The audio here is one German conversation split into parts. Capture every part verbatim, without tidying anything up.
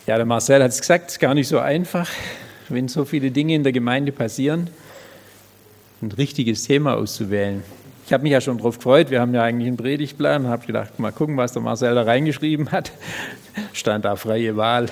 Ja, der Marcel hat es gesagt, es ist gar nicht so einfach, wenn so viele Dinge in der Gemeinde passieren, ein richtiges Thema auszuwählen. Ich habe mich ja schon darauf gefreut, wir haben ja eigentlich einen Predigtplan, habe gedacht, mal gucken, was der Marcel da reingeschrieben hat. Stand da freie Wahl.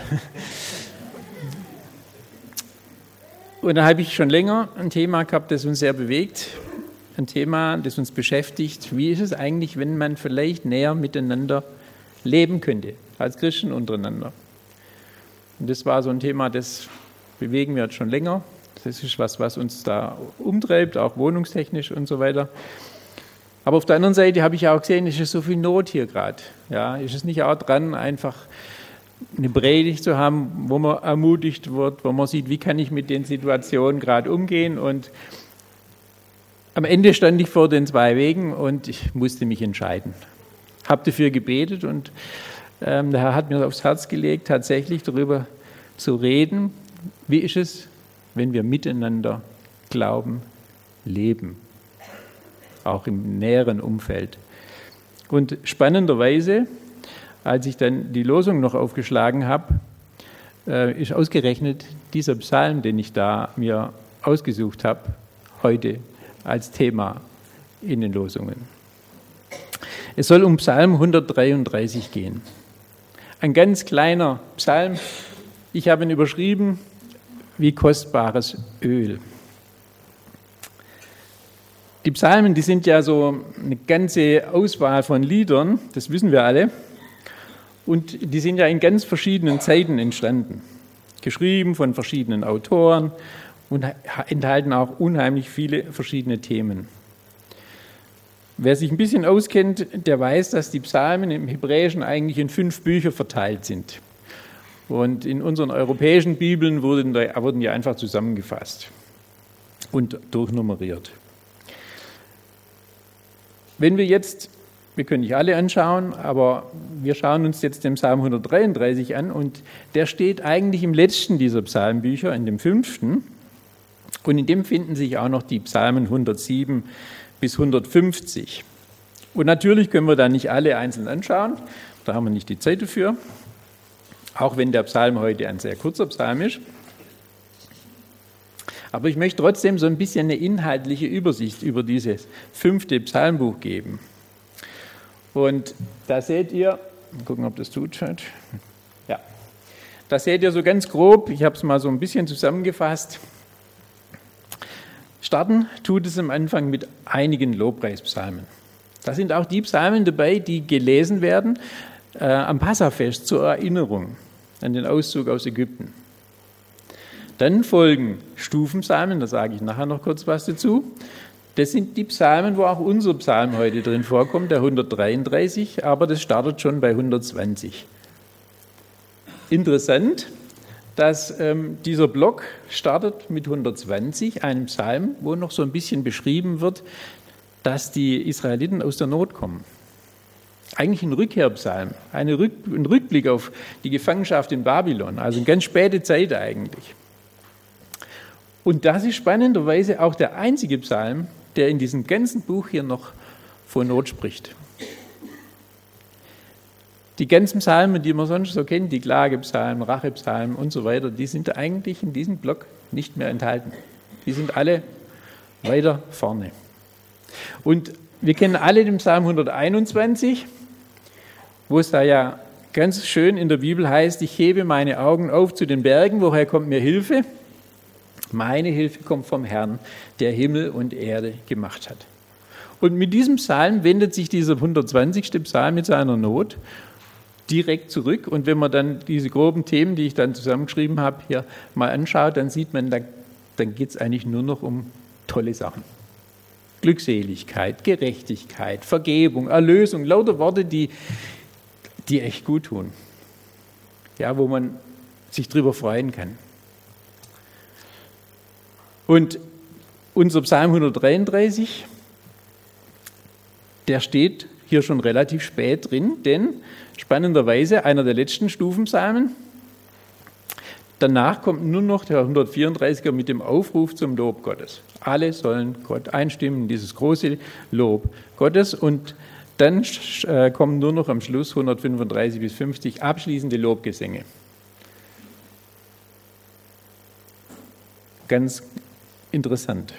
Und da habe ich schon länger ein Thema gehabt, das uns sehr bewegt, ein Thema, das uns beschäftigt. Wie ist es eigentlich, wenn man vielleicht näher miteinander leben könnte, als Christen untereinander? Und das war so ein Thema, das bewegen wir jetzt schon länger. Das ist was, was uns da umtreibt, auch wohnungstechnisch und so weiter. Aber auf der anderen Seite habe ich auch gesehen, ist es so viel Not hier gerade. Ja, ist es nicht auch dran, einfach eine Predigt zu haben, wo man ermutigt wird, wo man sieht, wie kann ich mit den Situationen gerade umgehen. Und am Ende stand ich vor den zwei Wegen und ich musste mich entscheiden. Habe dafür gebetet und ähm, der Herr hat mir aufs Herz gelegt, tatsächlich darüber zu reden, wie ist es, wenn wir miteinander glauben, leben, auch im näheren Umfeld. Und spannenderweise, als ich dann die Losung noch aufgeschlagen habe, äh, ist ausgerechnet dieser Psalm, den ich da mir ausgesucht habe, heute als Thema in den Losungen. Es soll um Psalm hundertdreiunddreißig gehen. Ein ganz kleiner Psalm. Ich habe ihn überschrieben, wie kostbares Öl. Die Psalmen, die sind ja so eine ganze Auswahl von Liedern, das wissen wir alle. Und die sind ja in ganz verschiedenen Zeiten entstanden. Geschrieben von verschiedenen Autoren und enthalten auch unheimlich viele verschiedene Themen. Wer sich ein bisschen auskennt, der weiß, dass die Psalmen im Hebräischen eigentlich in fünf Bücher verteilt sind. Und in unseren europäischen Bibeln wurden, wurden die einfach zusammengefasst und durchnummeriert. Wenn wir jetzt, wir können nicht alle anschauen, aber wir schauen uns jetzt den Psalm hundertdreiunddreißig an und der steht eigentlich im letzten dieser Psalmbücher, in dem fünften. Und in dem finden sich auch noch die Psalmen hundertsieben bis hundertfünfzig. Und natürlich können wir da nicht alle einzeln anschauen, da haben wir nicht die Zeit dafür, auch wenn der Psalm heute ein sehr kurzer Psalm ist. Aber ich möchte trotzdem so ein bisschen eine inhaltliche Übersicht über dieses fünfte Psalmbuch geben. Und da seht ihr, mal gucken, ob das tut. Ja, da seht ihr so ganz grob, ich habe es mal so ein bisschen zusammengefasst. Starten tut es am Anfang mit einigen Lobpreispsalmen. Da sind auch die Psalmen dabei, die gelesen werden äh, am Passafest zur Erinnerung an den Auszug aus Ägypten. Dann folgen Stufenpsalmen, da sage ich nachher noch kurz was dazu. Das sind die Psalmen, wo auch unser Psalm heute drin vorkommt, der hundertdreiunddreißig, aber das startet schon bei hundertzwanzig. Interessant, dass ähm, dieser Block startet mit hundertzwanzig, einem Psalm, wo noch so ein bisschen beschrieben wird, dass die Israeliten aus der Not kommen. Eigentlich ein Rückkehrpsalm, eine Rück, ein Rückblick auf die Gefangenschaft in Babylon, also eine ganz späte Zeit eigentlich. Und das ist spannenderweise auch der einzige Psalm, der in diesem ganzen Buch hier noch von Not spricht. Die ganzen Psalmen, die man sonst so kennt, die Klagepsalmen, Rachepsalmen und so weiter, die sind eigentlich in diesem Block nicht mehr enthalten. Die sind alle weiter vorne. Und wir kennen alle den Psalm hunderteinundzwanzig, wo es da ja ganz schön in der Bibel heißt, ich hebe meine Augen auf zu den Bergen, woher kommt mir Hilfe? Meine Hilfe kommt vom Herrn, der Himmel und Erde gemacht hat. Und mit diesem Psalm wendet sich dieser hundertzwanzigste Psalm mit seiner Not direkt zurück. Und wenn man dann diese groben Themen, die ich dann zusammengeschrieben habe, hier mal anschaut, dann sieht man, dann, dann geht es eigentlich nur noch um tolle Sachen. Glückseligkeit, Gerechtigkeit, Vergebung, Erlösung, lauter Worte, die, die echt gut tun. Ja, wo man sich drüber freuen kann. Und unser Psalm hundertdreiunddreißig, der steht hier schon relativ spät drin, denn spannenderweise einer der letzten Stufenpsalmen. Danach kommt nur noch der hundertvierunddreißiger mit dem Aufruf zum Lob Gottes. Alle sollen Gott einstimmen, dieses große Lob Gottes. Und dann äh, kommen nur noch am Schluss hundertfünfunddreißig bis fünfzig abschließende Lobgesänge. ganz interessant.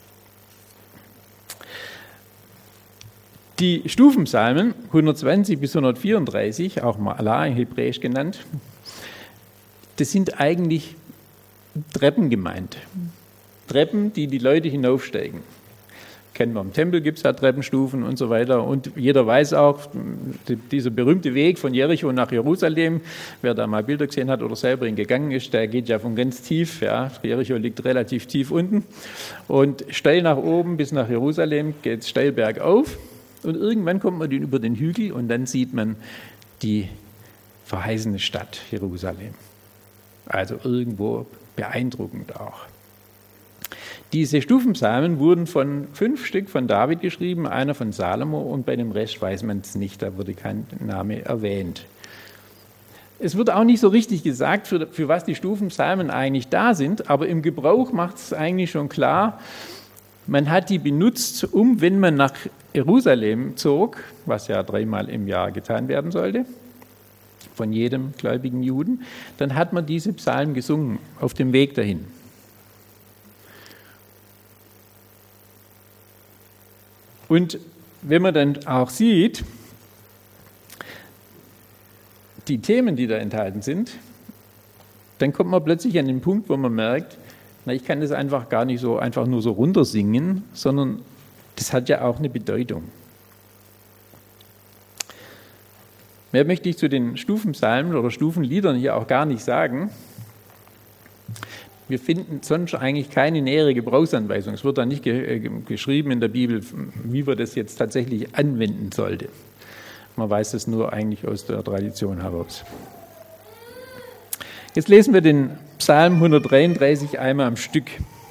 Die Stufenpsalmen hundertzwanzig bis hundertvierunddreißig, auch Ma'ala in Hebräisch genannt, das sind eigentlich Treppen gemeint. Treppen, die die Leute hinaufsteigen. Kennen wir im Tempel, gibt es ja Treppenstufen und so weiter. Und jeder weiß auch, dieser berühmte Weg von Jericho nach Jerusalem, wer da mal Bilder gesehen hat oder selber hingegangen ist, der geht ja von ganz tief. Ja. Jericho liegt relativ tief unten. Und steil nach oben bis nach Jerusalem geht es steil bergauf. Und irgendwann kommt man über den Hügel und dann sieht man die verheißene Stadt Jerusalem. Also irgendwo beeindruckend auch. Diese Stufenpsalmen wurden von fünf Stück von David geschrieben, einer von Salomo und bei dem Rest weiß man es nicht, da wurde kein Name erwähnt. Es wird auch nicht so richtig gesagt, für, für was die Stufenpsalmen eigentlich da sind, aber im Gebrauch macht es eigentlich schon klar, man hat die benutzt, um, wenn man nach Jerusalem zog, was ja dreimal im Jahr getan werden sollte, von jedem gläubigen Juden, dann hat man diese Psalmen gesungen auf dem Weg dahin. Und wenn man dann auch sieht, die Themen, die da enthalten sind, dann kommt man plötzlich an den Punkt, wo man merkt, na, ich kann das einfach gar nicht so einfach nur so runtersingen, sondern das hat ja auch eine Bedeutung. Mehr möchte ich zu den Stufenpsalmen oder Stufenliedern hier auch gar nicht sagen. Wir finden sonst eigentlich keine nähere Gebrauchsanweisung. Es wird da nicht ge- äh, geschrieben in der Bibel, wie man das jetzt tatsächlich anwenden sollte. Man weiß das nur eigentlich aus der Tradition heraus. Jetzt lesen wir den Psalm hundertdreiunddreißig einmal am Stück.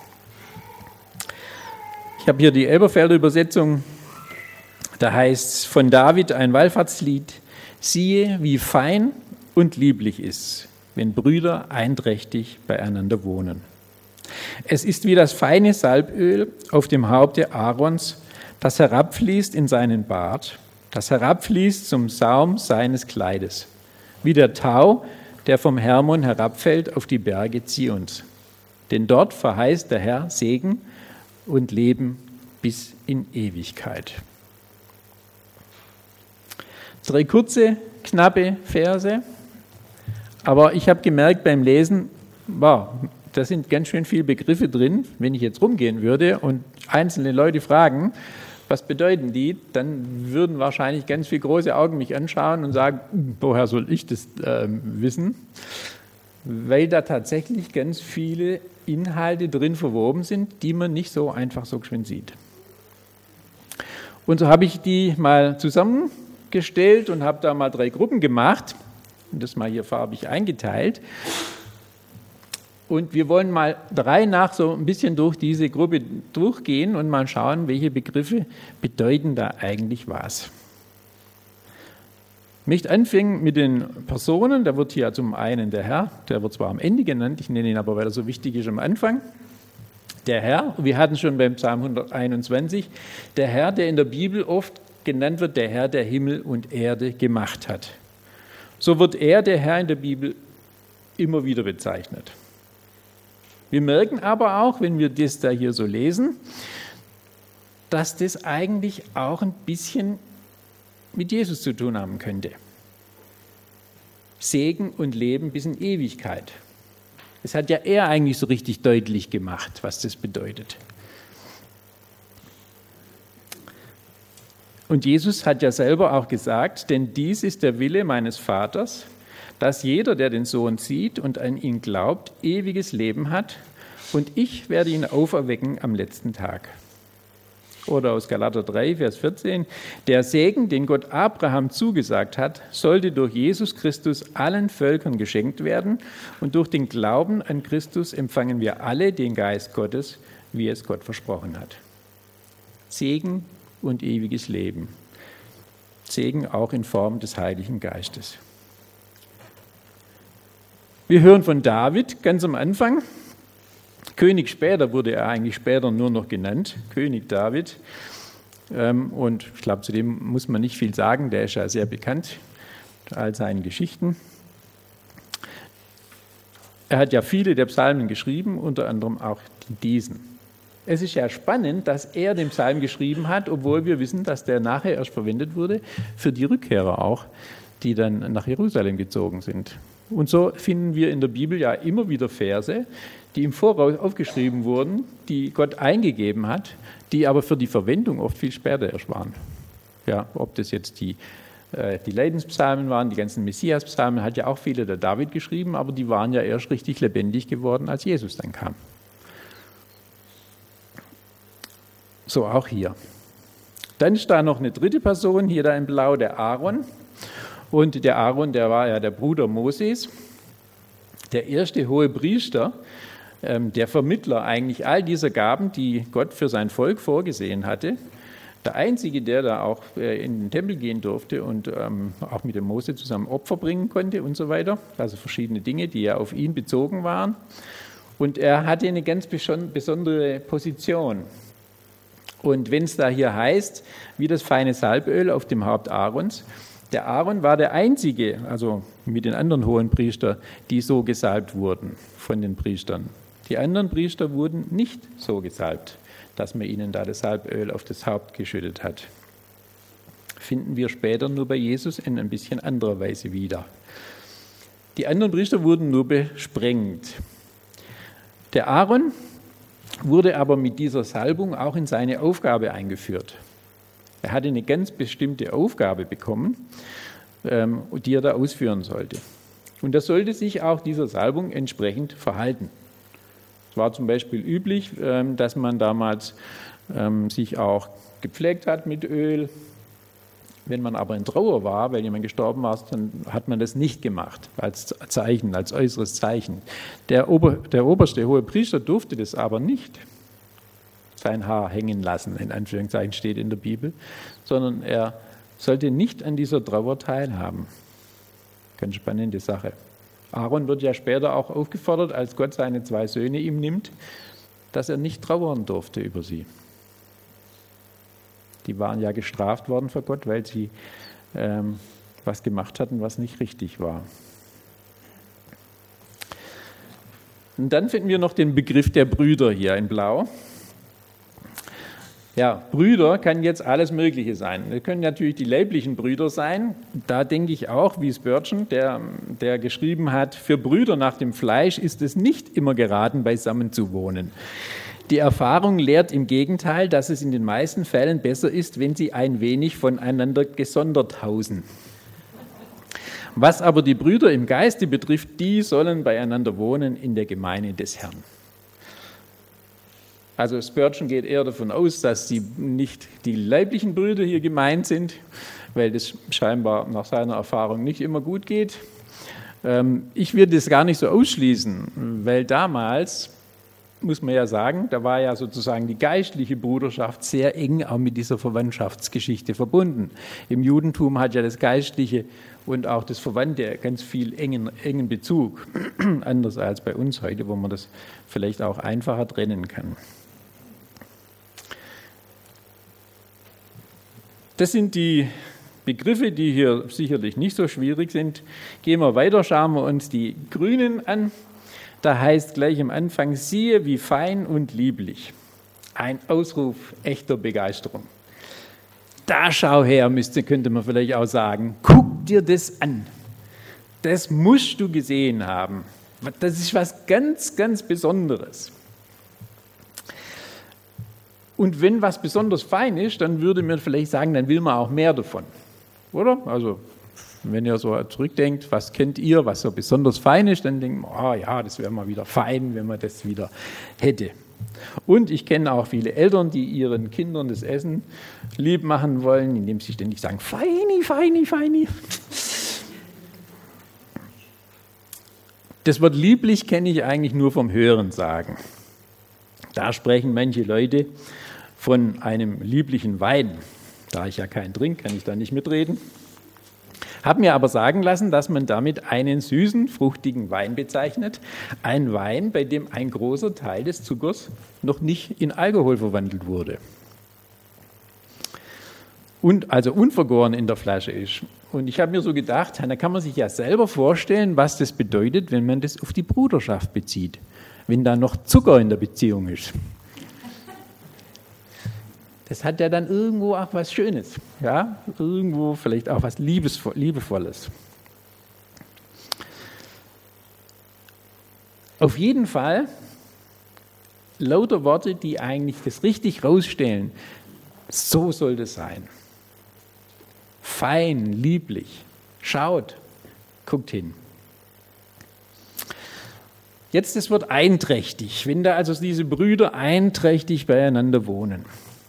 Ich habe hier die Elberfelder Übersetzung. Da heißt es von David ein Wallfahrtslied. Siehe, wie fein und lieblich ist, wenn Brüder einträchtig beieinander wohnen. Es ist wie das feine Salböl auf dem Haupte Aarons, das herabfließt in seinen Bart, das herabfließt zum Saum seines Kleides, wie der Tau, der vom Hermon herabfällt auf die Berge Zions. Denn dort verheißt der Herr Segen und Leben bis in Ewigkeit. Drei kurze, knappe Verse, aber ich habe gemerkt beim Lesen, wow, da sind ganz schön viele Begriffe drin. Wenn ich jetzt rumgehen würde und einzelne Leute fragen, was bedeuten die, dann würden wahrscheinlich ganz viele große Augen mich anschauen und sagen, woher soll ich das äh, wissen? Weil da tatsächlich ganz viele Inhalte drin verwoben sind, die man nicht so einfach so schön sieht. Und so habe ich die mal zusammengestellt und habe da mal drei Gruppen gemacht und das mal hier farbig eingeteilt. Und wir wollen mal drei nach so ein bisschen durch diese Gruppe durchgehen und mal schauen, welche Begriffe bedeuten da eigentlich was. Ich möchte anfangen mit den Personen. Da wird hier zum einen der Herr, der wird zwar am Ende genannt, ich nenne ihn aber, weil er so wichtig ist, am Anfang. Der Herr, wir hatten schon beim Psalm hunderteinundzwanzig, der Herr, der in der Bibel oft genannt wird, der Herr, der Himmel und Erde gemacht hat. So wird er, der Herr in der Bibel, immer wieder bezeichnet. Wir merken aber auch, wenn wir das da hier so lesen, dass das eigentlich auch ein bisschen mit Jesus zu tun haben könnte. Segen und Leben bis in Ewigkeit. Das hat ja er eigentlich so richtig deutlich gemacht, was das bedeutet. Und Jesus hat ja selber auch gesagt, denn dies ist der Wille meines Vaters, dass jeder, der den Sohn sieht und an ihn glaubt, ewiges Leben hat und ich werde ihn auferwecken am letzten Tag. Oder aus Galater drei, Vers vierzehn, der Segen, den Gott Abraham zugesagt hat, sollte durch Jesus Christus allen Völkern geschenkt werden und durch den Glauben an Christus empfangen wir alle den Geist Gottes, wie es Gott versprochen hat. Segen und ewiges Leben. Segen auch in Form des Heiligen Geistes. Wir hören von David ganz am Anfang. König später wurde er eigentlich später nur noch genannt, König David. Und ich glaube, zu dem muss man nicht viel sagen, der ist ja sehr bekannt, all seinen Geschichten. Er hat ja viele der Psalmen geschrieben, unter anderem auch diesen. Es ist ja spannend, dass er den Psalm geschrieben hat, obwohl wir wissen, dass der nachher erst verwendet wurde für die Rückkehrer auch, die dann nach Jerusalem gezogen sind. Und so finden wir in der Bibel ja immer wieder Verse, die im Voraus aufgeschrieben wurden, die Gott eingegeben hat, die aber für die Verwendung oft viel später erst waren. Ja, ob das jetzt die, äh, die Leidenspsalmen waren, die ganzen Messias-Psalmen, hat ja auch viele der David geschrieben, aber die waren ja erst richtig lebendig geworden, als Jesus dann kam. So auch hier. Dann ist da noch eine dritte Person, hier da in Blau, der Aaron. Und der Aaron, der war ja der Bruder Moses, der erste hohe Priester, ähm, der Vermittler eigentlich all dieser Gaben, die Gott für sein Volk vorgesehen hatte. Der Einzige, der da auch äh, in den Tempel gehen durfte und ähm, auch mit dem Mose zusammen Opfer bringen konnte und so weiter. Also verschiedene Dinge, die ja auf ihn bezogen waren. Und er hatte eine ganz besondere Position. Und wenn es da hier heißt, wie das feine Salböl auf dem Haupt Aarons, der Aaron war der Einzige, also mit den anderen hohen Priestern, die so gesalbt wurden von den Priestern. Die anderen Priester wurden nicht so gesalbt, dass man ihnen da das Salböl auf das Haupt geschüttet hat. Finden wir später nur bei Jesus in ein bisschen anderer Weise wieder. Die anderen Priester wurden nur besprengt. Der Aaron wurde aber mit dieser Salbung auch in seine Aufgabe eingeführt. Er hatte eine ganz bestimmte Aufgabe bekommen, ähm, die er da ausführen sollte. Und er sollte sich auch dieser Salbung entsprechend verhalten. Es war zum Beispiel üblich, ähm, dass man damals ähm, sich auch gepflegt hat mit Öl. Wenn man aber in Trauer war, weil jemand gestorben war, dann hat man das nicht gemacht, als Zeichen, als äußeres Zeichen. Der, Ober, der oberste hohe Priester durfte das aber nicht, sein Haar hängen lassen, in Anführungszeichen steht in der Bibel, sondern er sollte nicht an dieser Trauer teilhaben. Ganz spannende Sache. Aaron wird ja später auch aufgefordert, als Gott seine zwei Söhne ihm nimmt, dass er nicht trauern durfte über sie. Die waren ja gestraft worden vor Gott, weil sie ähm, was gemacht hatten, was nicht richtig war. Und dann finden wir noch den Begriff der Brüder hier in Blau. Ja, Brüder kann jetzt alles Mögliche sein. Das können natürlich die leiblichen Brüder sein. Da denke ich auch, wie Spurgeon, der, der geschrieben hat, für Brüder nach dem Fleisch ist es nicht immer geraten, beisammen zu wohnen. Die Erfahrung lehrt im Gegenteil, dass es in den meisten Fällen besser ist, wenn sie ein wenig voneinander gesondert hausen. Was aber die Brüder im Geiste betrifft, die sollen beieinander wohnen in der Gemeinde des Herrn. Also Spurgeon geht eher davon aus, dass die nicht die leiblichen Brüder hier gemeint sind, weil das scheinbar nach seiner Erfahrung nicht immer gut geht. Ich würde das gar nicht so ausschließen, weil damals, muss man ja sagen, da war ja sozusagen die geistliche Bruderschaft sehr eng auch mit dieser Verwandtschaftsgeschichte verbunden. Im Judentum hat ja das Geistliche und auch das Verwandte ganz viel engen, engen Bezug, anders als bei uns heute, wo man das vielleicht auch einfacher trennen kann. Das sind die Begriffe, die hier sicherlich nicht so schwierig sind. Gehen wir weiter, schauen wir uns die Grünen an. Da heißt gleich am Anfang, siehe, wie fein und lieblich. Ein Ausruf echter Begeisterung. Da schau her, müsste, könnte man vielleicht auch sagen. Guck dir das an. Das musst du gesehen haben. Das ist was ganz, ganz Besonderes. Und wenn was besonders fein ist, dann würde man vielleicht sagen, dann will man auch mehr davon. Oder? Also, wenn ihr so zurückdenkt, was kennt ihr, was so besonders fein ist, dann denkt man, oh ja, das wäre mal wieder fein, wenn man das wieder hätte. Und ich kenne auch viele Eltern, die ihren Kindern das Essen lieb machen wollen, indem sie ständig sagen, feini, feini, feini. Das Wort lieblich kenne ich eigentlich nur vom Hören sagen. Da sprechen manche Leute von einem lieblichen Wein. Da ich ja keinen trinke, kann ich da nicht mitreden. Habe mir aber sagen lassen, dass man damit einen süßen, fruchtigen Wein bezeichnet. Ein Wein, bei dem ein großer Teil des Zuckers noch nicht in Alkohol verwandelt wurde. und, also unvergoren in der Flasche ist. Und ich habe mir so gedacht, da kann man sich ja selber vorstellen, was das bedeutet, wenn man das auf die Bruderschaft bezieht, wenn da noch Zucker in der Beziehung ist. Das hat ja dann irgendwo auch was Schönes, ja, irgendwo vielleicht auch was Liebesvo- Liebevolles. Auf jeden Fall lauter Worte, die eigentlich das richtig rausstellen. So soll das sein. Fein, lieblich. Schaut, guckt hin. Jetzt das Wort einträchtig. Wenn da also diese Brüder einträchtig beieinander wohnen.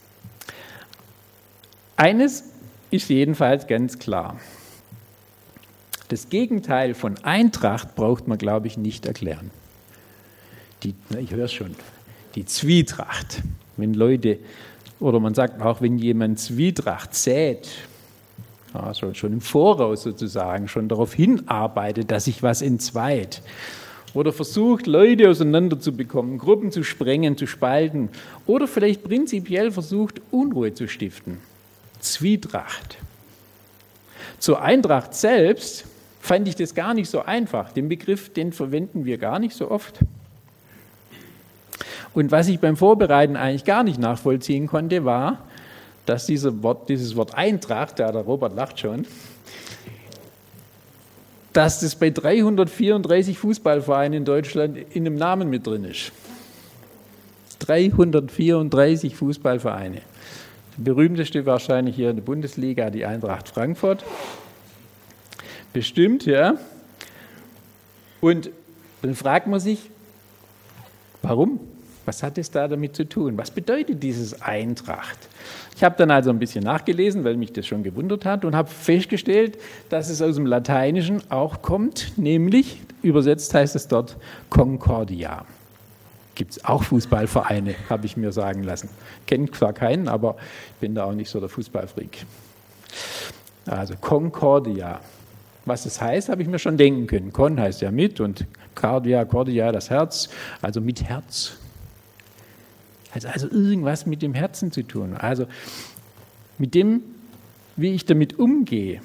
Eines ist jedenfalls ganz klar. Das Gegenteil von Eintracht braucht man, glaube ich, nicht erklären. Die, ich höre es schon, die Zwietracht. Wenn Leute, oder man sagt auch, wenn jemand Zwietracht sät, also schon im Voraus sozusagen, schon darauf hinarbeitet, dass sich was entzweit, oder versucht, Leute auseinanderzubekommen, Gruppen zu sprengen, zu spalten, oder vielleicht prinzipiell versucht, Unruhe zu stiften. Zwietracht. Zur Eintracht selbst fand ich das gar nicht so einfach. Den Begriff, den verwenden wir gar nicht so oft. Und was ich beim Vorbereiten eigentlich gar nicht nachvollziehen konnte, war, dass dieser Wort, dieses Wort Eintracht, ja, der Robert lacht schon, dass das bei dreihundertvierunddreißig Fußballvereinen in Deutschland in einem Namen mit drin ist. dreihundertvierunddreißig Fußballvereine. Der berühmteste wahrscheinlich hier in der Bundesliga, die Eintracht Frankfurt. Bestimmt, ja. Und dann fragt man sich, warum? Was hat es da damit zu tun? Was bedeutet dieses Eintracht? Ich habe dann also ein bisschen nachgelesen, weil mich das schon gewundert hat und habe festgestellt, dass es aus dem Lateinischen auch kommt, nämlich übersetzt heißt es dort Concordia. Gibt es auch Fußballvereine, habe ich mir sagen lassen. Kenne zwar keinen, aber ich bin da auch nicht so der Fußballfreak. Also Concordia. Was es heißt, habe ich mir schon denken können. Con heißt ja mit und Cardia, Cordia, das Herz, also mit Herz. Hat also irgendwas mit dem Herzen zu tun. Also mit dem, wie ich damit umgehe.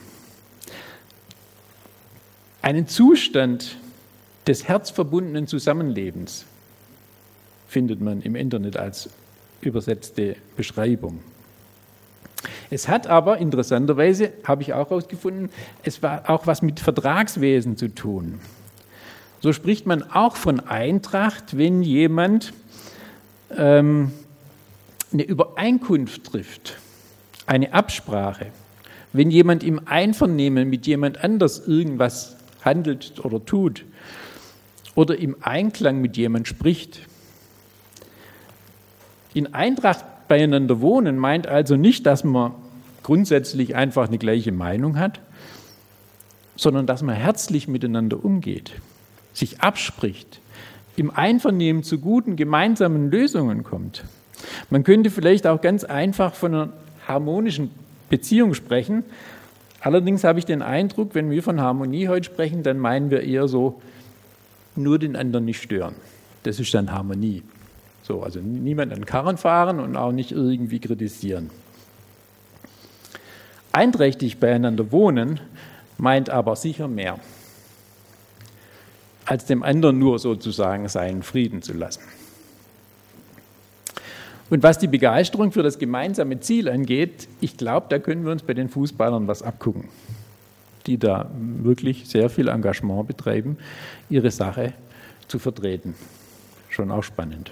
Einen Zustand des herzverbundenen Zusammenlebens findet man im Internet als übersetzte Beschreibung. Es hat aber interessanterweise, habe ich auch herausgefunden, es war auch was mit Vertragswesen zu tun. So spricht man auch von Eintracht, wenn jemand ähm, eine Übereinkunft trifft, eine Absprache, wenn jemand im Einvernehmen mit jemand anders irgendwas handelt oder tut oder im Einklang mit jemand spricht. In Eintracht beieinander wohnen meint also nicht, dass man grundsätzlich einfach eine gleiche Meinung hat, sondern dass man herzlich miteinander umgeht, sich abspricht, im Einvernehmen zu guten gemeinsamen Lösungen kommt. Man könnte vielleicht auch ganz einfach von einer harmonischen Beziehung sprechen. Allerdings habe ich den Eindruck, wenn wir von Harmonie heute sprechen, dann meinen wir eher so, nur den anderen nicht stören. Das ist dann Harmonie. So, also niemand an den Karren fahren und auch nicht irgendwie kritisieren. Einträchtig beieinander wohnen meint aber sicher mehr, als dem anderen nur sozusagen seinen Frieden zu lassen. Und was die Begeisterung für das gemeinsame Ziel angeht, ich glaube, da können wir uns bei den Fußballern was abgucken, die da wirklich sehr viel Engagement betreiben, ihre Sache zu vertreten. Schon auch spannend.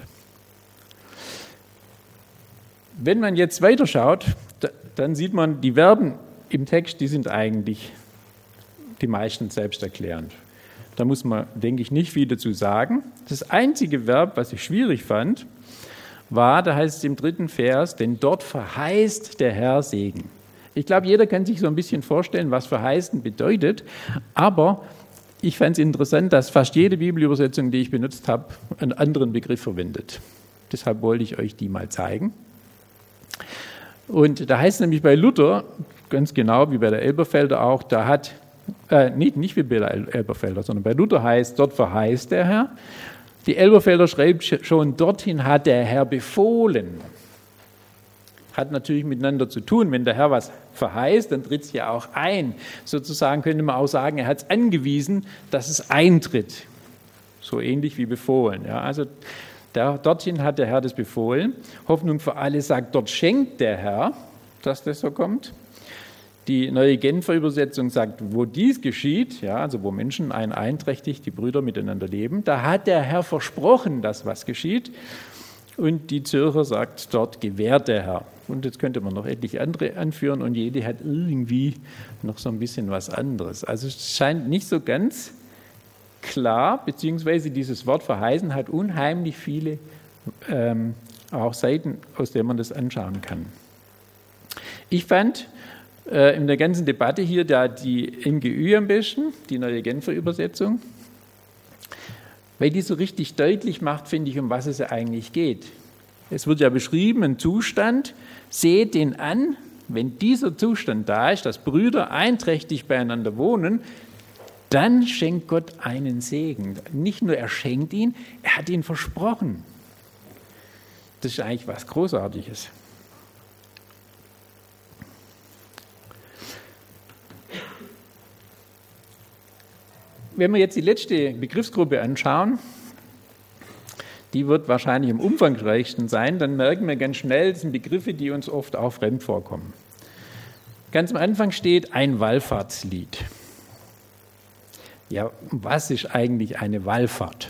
Wenn man jetzt weiterschaut, dann sieht man, die Verben im Text, die sind eigentlich die meisten selbsterklärend. Da muss man, denke ich, nicht viel dazu sagen. Das einzige Verb, was ich schwierig fand, war, da heißt es im dritten Vers, denn dort verheißt der Herr Segen. Ich glaube, jeder kann sich so ein bisschen vorstellen, was verheißen bedeutet, aber ich fand es interessant, dass fast jede Bibelübersetzung, die ich benutzt habe, einen anderen Begriff verwendet. Deshalb wollte ich euch die mal zeigen. Und da heißt es nämlich bei Luther, ganz genau wie bei der Elberfelder auch, da hat, äh, nicht, nicht wie bei der Elberfelder, sondern bei Luther heißt, dort verheißt der Herr. Die Elberfelder schreibt schon, dorthin hat der Herr befohlen. hat natürlich miteinander zu tun. Wenn der Herr was verheißt, dann tritt es ja auch ein. Sozusagen könnte man auch sagen, er hat es angewiesen, dass es eintritt. So ähnlich wie befohlen. Ja, also da, dorthin hat der Herr das befohlen. Hoffnung für alle sagt, dort schenkt der Herr, dass das so kommt. Die neue Genfer Übersetzung sagt, wo dies geschieht, ja, also wo Menschen ein einträchtig, die Brüder miteinander leben, da hat der Herr versprochen, dass was geschieht. Und die Zürcher sagt, dort gewährt der Herr. Und jetzt könnte man noch etliche andere anführen und jede hat irgendwie noch so ein bisschen was anderes. Also es scheint nicht so ganz klar, beziehungsweise dieses Wort verheißen hat unheimlich viele ähm, auch Seiten, aus denen man das anschauen kann. Ich fand äh, in der ganzen Debatte hier da die M G Ü am besten, die neue Genfer Übersetzung, weil die so richtig deutlich macht, finde ich, um was es ja eigentlich geht. Es wird ja beschrieben, ein Zustand, seht ihn an, wenn dieser Zustand da ist, dass Brüder einträchtig beieinander wohnen, dann schenkt Gott einen Segen. Nicht nur er schenkt ihn, er hat ihn versprochen. Das ist eigentlich was Großartiges. Wenn wir jetzt die letzte Begriffsgruppe anschauen, die wird wahrscheinlich am umfangreichsten sein, dann merken wir ganz schnell, das sind Begriffe, die uns oft auch fremd vorkommen. Ganz am Anfang steht ein Wallfahrtslied. Ja, was ist eigentlich eine Wallfahrt?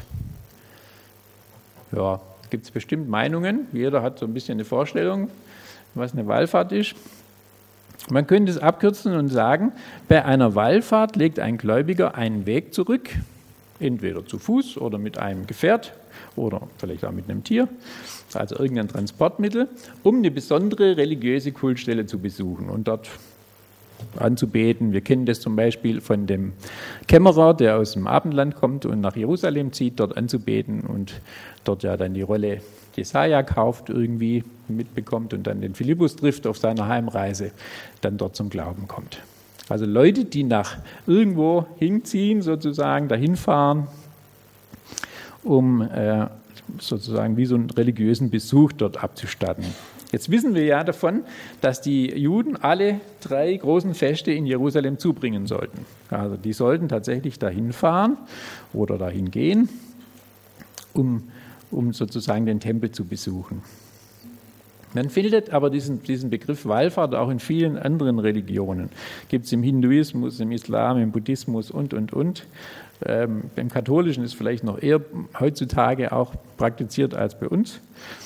Ja, gibt es bestimmt Meinungen. Jeder hat so ein bisschen eine Vorstellung, was eine Wallfahrt ist. Man könnte es abkürzen und sagen, bei einer Wallfahrt legt ein Gläubiger einen Weg zurück, entweder zu Fuß oder mit einem Gefährt oder vielleicht auch mit einem Tier, also irgendein Transportmittel, um eine besondere religiöse Kultstelle zu besuchen und dort anzubeten. Wir kennen das zum Beispiel von dem Kämmerer, der aus dem Abendland kommt und nach Jerusalem zieht, dort anzubeten und dort ja dann die Rolle Jesaja kauft, irgendwie mitbekommt und dann den Philippus trifft auf seiner Heimreise, dann dort zum Glauben kommt. Also Leute, die nach irgendwo hinziehen, sozusagen dahin fahren, um äh, sozusagen wie so einen religiösen Besuch dort abzustatten. Jetzt wissen wir ja davon, dass die Juden alle drei großen Feste in Jerusalem zubringen sollten. Also die sollten tatsächlich dahin fahren oder dahin gehen, um um sozusagen den Tempel zu besuchen. Man findet aber diesen, diesen Begriff Wallfahrt auch in vielen anderen Religionen. Gibt es im Hinduismus, im Islam, im Buddhismus und, und, und. Ähm, beim Katholischen ist vielleicht noch eher heutzutage auch praktiziert als bei uns.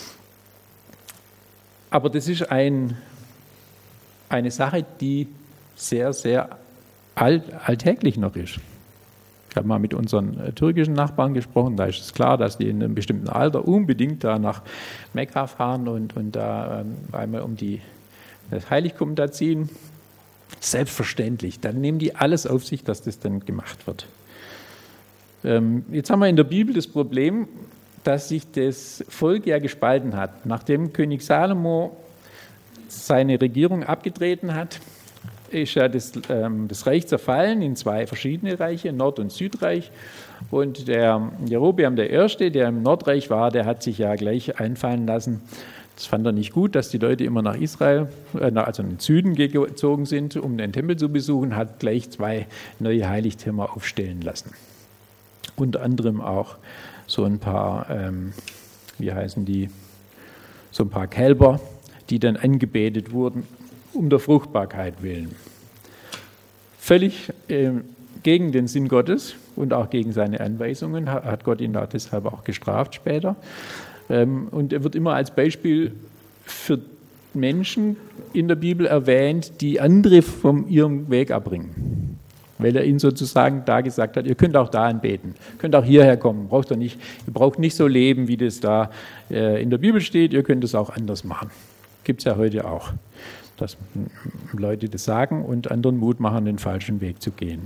Aber das ist ein, eine Sache, die sehr, sehr alt, alltäglich noch ist. Ich habe mal mit unseren äh, türkischen Nachbarn gesprochen, da ist es klar, dass die in einem bestimmten Alter unbedingt da nach Mekka fahren und, und da ähm, einmal um die, das Heiligtum da ziehen. Selbstverständlich, dann nehmen die alles auf sich, dass das dann gemacht wird. Ähm, jetzt haben wir in der Bibel das Problem, dass sich das Volk ja gespalten hat. Nachdem König Salomo seine Regierung abgetreten hat, ist ja das, ähm, das Reich zerfallen in zwei verschiedene Reiche, Nord- und Südreich. Und der Jerobeam der Erste, der im Nordreich war, der hat sich ja gleich einfallen lassen. Das fand er nicht gut, dass die Leute immer nach Israel, äh, also in den Süden gezogen sind, um den Tempel zu besuchen, hat gleich zwei neue Heiligtümer aufstellen lassen. Unter anderem auch so ein paar, ähm, wie heißen die, so ein paar Kälber, die dann angebetet wurden, um der Fruchtbarkeit willen. Völlig äh, gegen den Sinn Gottes und auch gegen seine Anweisungen hat Gott ihn da deshalb auch gestraft später. Ähm, und er wird immer als Beispiel für Menschen in der Bibel erwähnt, die andere von ihrem Weg abbringen. Weil er ihnen sozusagen da gesagt hat, ihr könnt auch da anbeten, könnt auch hierher kommen, braucht ihr nicht, ihr braucht nicht so leben, wie das da äh, in der Bibel steht, ihr könnt es auch anders machen. Gibt es ja heute auch, dass Leute das sagen und anderen Mut machen, den falschen Weg zu gehen.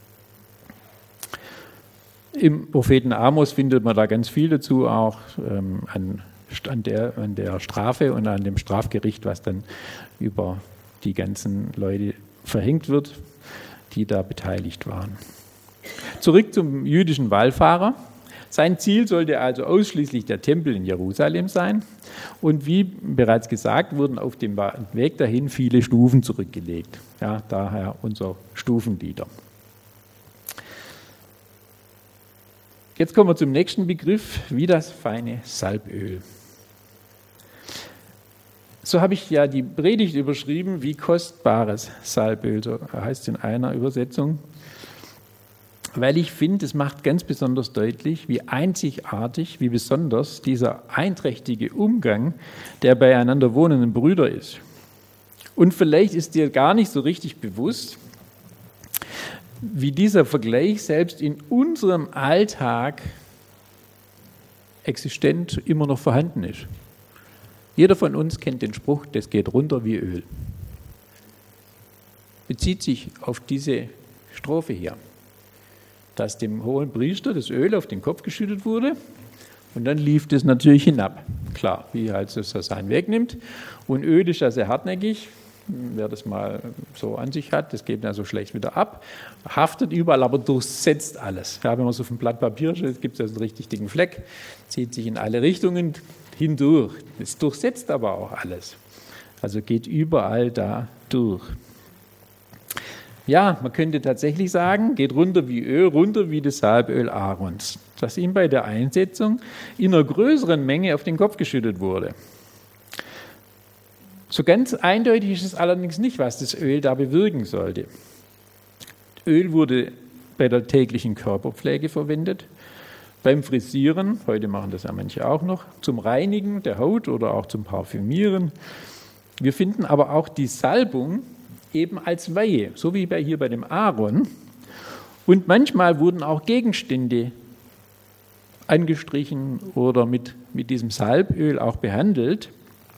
Im Propheten Amos findet man da ganz viel dazu, auch ähm, an, an, der, an der Strafe und an dem Strafgericht, was dann über die ganzen Leute verhängt wird, die da beteiligt waren. Zurück zum jüdischen Wallfahrer. Sein Ziel sollte also ausschließlich der Tempel in Jerusalem sein. Und wie bereits gesagt, wurden auf dem Weg dahin viele Stufen zurückgelegt. Ja, daher unser Stufenlieder. Jetzt kommen wir zum nächsten Begriff, wie das feine Salböl. So habe ich ja die Predigt überschrieben, wie kostbares Salböl, so heißt es in einer Übersetzung, weil ich finde, es macht ganz besonders deutlich, wie einzigartig, wie besonders dieser einträchtige Umgang der beieinander wohnenden Brüder ist. Und vielleicht ist dir gar nicht so richtig bewusst, wie dieser Vergleich selbst in unserem Alltag existent immer noch vorhanden ist. Jeder von uns kennt den Spruch, das geht runter wie Öl. Bezieht sich auf diese Strophe hier, dass dem hohen Priester das Öl auf den Kopf geschüttet wurde und dann lief das natürlich hinab. Klar, wie halt so seinen Weg nimmt. Und Öl ist ja sehr hartnäckig. Wer das mal so an sich hat, das geht dann so schlecht wieder ab, haftet überall, aber durchsetzt alles. Ja, wenn man so auf ein Blatt Papier schaut, gibt es also einen richtig dicken Fleck, zieht sich in alle Richtungen hindurch. Es durchsetzt aber auch alles. Also geht überall da durch. Ja, man könnte tatsächlich sagen, geht runter wie Öl, runter wie das Salböl Aarons, das ihm bei der Einsetzung in einer größeren Menge auf den Kopf geschüttet wurde. So ganz eindeutig ist es allerdings nicht, was das Öl da bewirken sollte. Öl wurde bei der täglichen Körperpflege verwendet, beim Frisieren, heute machen das ja manche auch noch, zum Reinigen der Haut oder auch zum Parfümieren. Wir finden aber auch die Salbung eben als Weihe, so wie bei, hier bei dem Aaron. Und manchmal wurden auch Gegenstände angestrichen oder mit, mit diesem Salböl auch behandelt.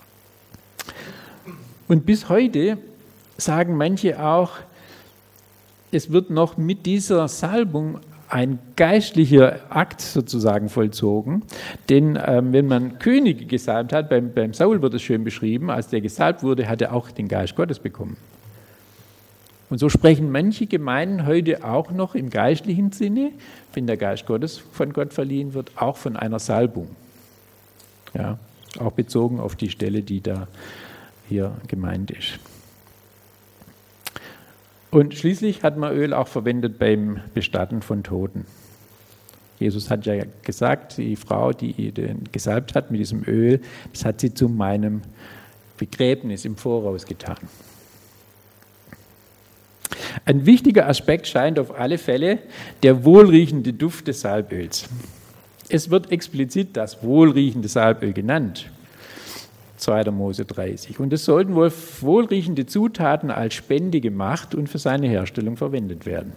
Und bis heute sagen manche auch, es wird noch mit dieser Salbung ein geistlicher Akt sozusagen vollzogen. Denn ähm, wenn man Könige gesalbt hat, beim, beim Saul wird es schön beschrieben, als der gesalbt wurde, hat er auch den Geist Gottes bekommen. Und so sprechen manche Gemeinden heute auch noch im geistlichen Sinne, wenn der Geist Gottes von Gott verliehen wird, auch von einer Salbung. Ja, auch bezogen auf die Stelle, die da hier gemeint ist. Und schließlich hat man Öl auch verwendet beim Bestatten von Toten. Jesus hat ja gesagt, die Frau, die den gesalbt hat mit diesem Öl, das hat sie zu meinem Begräbnis im Voraus getan. Ein wichtiger Aspekt scheint auf alle Fälle der wohlriechende Duft des Salböls. Es wird explizit das wohlriechende Salböl genannt. zweiter Mose dreißig. Und es sollten wohl wohlriechende Zutaten als Spende gemacht und für seine Herstellung verwendet werden.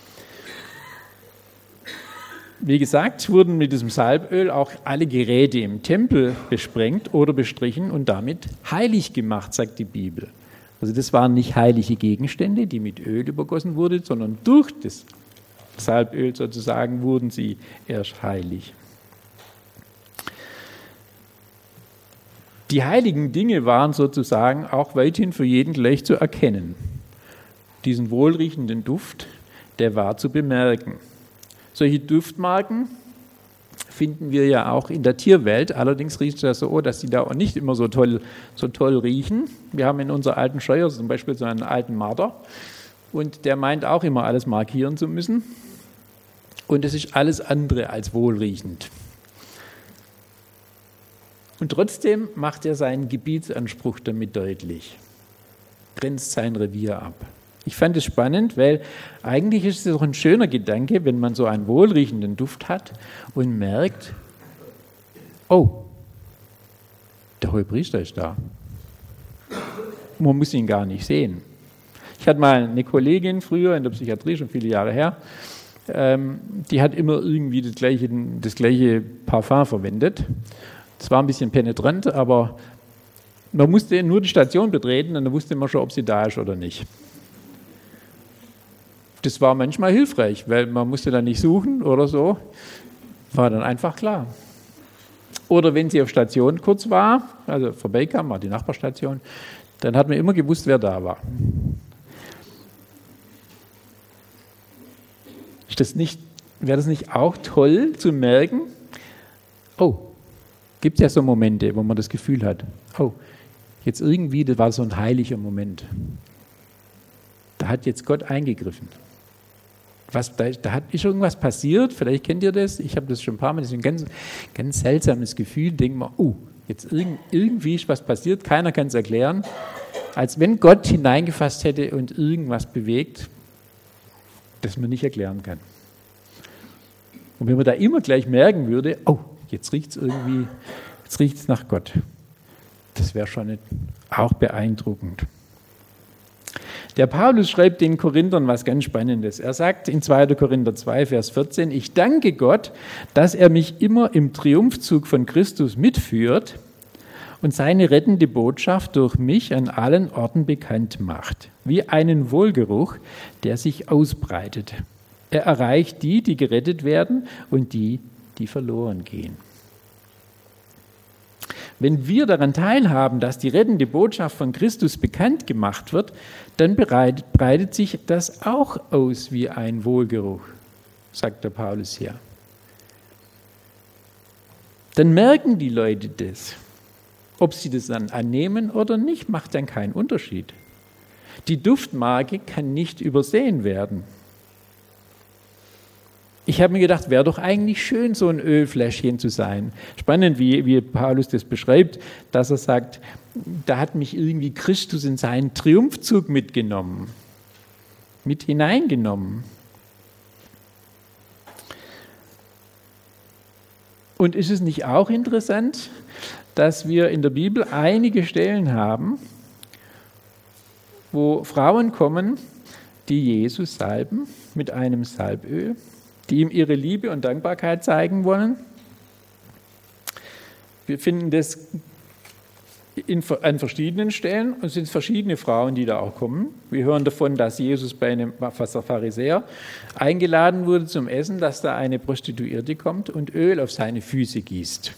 Wie gesagt, wurden mit diesem Salböl auch alle Geräte im Tempel besprengt oder bestrichen und damit heilig gemacht, sagt die Bibel. Also das waren nicht heilige Gegenstände, die mit Öl übergossen wurden, sondern durch das Salböl sozusagen wurden sie erst heilig. Die heiligen Dinge waren sozusagen auch weithin für jeden gleich zu erkennen. Diesen wohlriechenden Duft, der war zu bemerken. Solche Duftmarken finden wir ja auch in der Tierwelt. Allerdings riecht es ja so, dass die da auch nicht immer so toll, so toll riechen. Wir haben in unserer alten Scheuer zum Beispiel so einen alten Marder und der meint auch immer alles markieren zu müssen. Und es ist alles andere als wohlriechend. Und trotzdem macht er seinen Gebietsanspruch damit deutlich, grenzt sein Revier ab. Ich fand es spannend, weil eigentlich ist es doch ein schöner Gedanke, wenn man so einen wohlriechenden Duft hat und merkt, oh, der Hohepriester ist da. Man muss ihn gar nicht sehen. Ich hatte mal eine Kollegin früher in der Psychiatrie, schon viele Jahre her, ähm, die hat immer irgendwie das gleiche, das gleiche Parfum verwendet. Es war ein bisschen penetrant, aber man musste nur die Station betreten und dann wusste man schon, ob sie da ist oder nicht. Das war manchmal hilfreich, weil man musste dann nicht suchen oder so, war dann einfach klar. Oder wenn sie auf Station kurz war, also vorbeikam, war die Nachbarstation, dann hat man immer gewusst, wer da war. Ist das nicht wäre das nicht auch toll zu merken, oh, gibt es ja so Momente, wo man das Gefühl hat, oh, jetzt irgendwie, das war so ein heiliger Moment. Da hat jetzt Gott eingegriffen. Was, da, da hat, ist irgendwas passiert, vielleicht kennt ihr das, ich habe das schon ein paar Mal, das ist ein ganz, ganz seltsames Gefühl, denkt man, oh, jetzt irg irgendwie ist was passiert, keiner kann es erklären, als wenn Gott hineingefasst hätte und irgendwas bewegt, das man nicht erklären kann. Und wenn man da immer gleich merken würde, oh, jetzt riecht es irgendwie, jetzt riecht es nach Gott, das wäre schon auch beeindruckend. Der Paulus schreibt den Korinthern was ganz Spannendes. Er sagt in zweiter Korinther zwei, Vers vierzehn, ich danke Gott, dass er mich immer im Triumphzug von Christus mitführt und seine rettende Botschaft durch mich an allen Orten bekannt macht, wie einen Wohlgeruch, der sich ausbreitet. Er erreicht die, die gerettet werden und die, die verloren gehen. Wenn wir daran teilhaben, dass die rettende Botschaft von Christus bekannt gemacht wird, dann breitet, breitet sich das auch aus wie ein Wohlgeruch, sagt der Paulus hier. Dann merken die Leute das. Ob sie das dann annehmen oder nicht, macht dann keinen Unterschied. Die Duftmarke kann nicht übersehen werden. Ich habe mir gedacht, wäre doch eigentlich schön, so ein Ölfläschchen zu sein. Spannend, wie, wie Paulus das beschreibt, dass er sagt, da hat mich irgendwie Christus in seinen Triumphzug mitgenommen, mit hineingenommen. Und ist es nicht auch interessant, dass wir in der Bibel einige Stellen haben, wo Frauen kommen, die Jesus salben mit einem Salböl, die ihm ihre Liebe und Dankbarkeit zeigen wollen. Wir finden das in, an verschiedenen Stellen und es sind verschiedene Frauen, die da auch kommen. Wir hören davon, dass Jesus bei einem Pharisäer eingeladen wurde zum Essen, dass da eine Prostituierte kommt und Öl auf seine Füße gießt.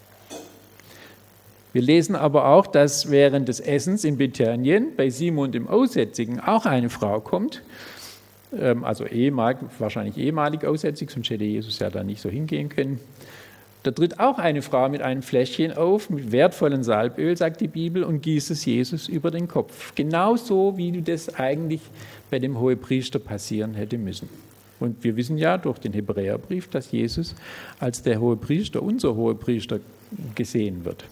Wir lesen aber auch, dass während des Essens in Bethanien bei Simon dem Aussätzigen auch eine Frau kommt, also ehemalig, wahrscheinlich ehemalig aussätzig, sonst hätte Jesus ja da nicht so hingehen können. Da tritt auch eine Frau mit einem Fläschchen auf, mit wertvollem Salböl, sagt die Bibel, und gießt es Jesus über den Kopf. Genauso, wie das eigentlich bei dem Hohepriester passieren hätte müssen. Und wir wissen ja durch den Hebräerbrief, dass Jesus als der Hohepriester, unser Hohepriester, gesehen wird.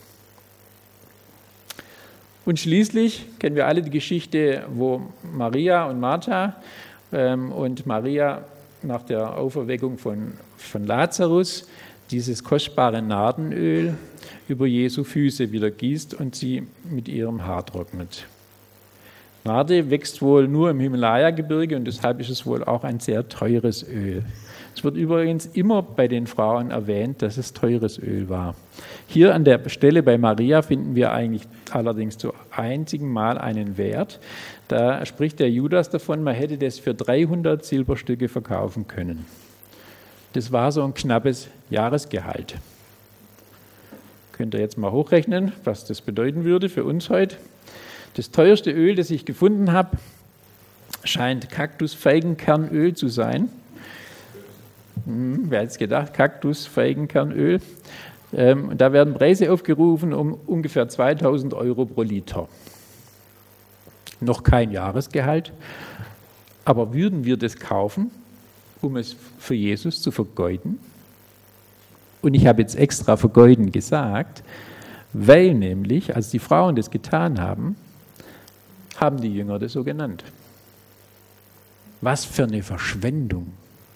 Und schließlich kennen wir alle die Geschichte, wo Maria und Martha ähm, und Maria nach der Auferweckung von, von Lazarus dieses kostbare Nardenöl über Jesu Füße wieder gießt und sie mit ihrem Haar trocknet. Narde wächst wohl nur im Himalaya-Gebirge und deshalb ist es wohl auch ein sehr teures Öl. Es wird übrigens immer bei den Frauen erwähnt, dass es teures Öl war. Hier an der Stelle bei Maria finden wir eigentlich allerdings zum einzigen Mal einen Wert. Da spricht der Judas davon, man hätte das für dreihundert Silberstücke verkaufen können. Das war so ein knappes Jahresgehalt. Könnt ihr jetzt mal hochrechnen, was das bedeuten würde für uns heute. Das teuerste Öl, das ich gefunden habe, scheint Kaktusfeigenkernöl zu sein. Hm, wer hätte es gedacht, Kaktusfeigenkernöl. Ähm, da werden Preise aufgerufen um ungefähr zweitausend Euro pro Liter. Noch kein Jahresgehalt. Aber würden wir das kaufen, um es für Jesus zu vergeuden? Und ich habe jetzt extra vergeuden gesagt, weil nämlich, als die Frauen das getan haben, haben die Jünger das so genannt. Was für eine Verschwendung.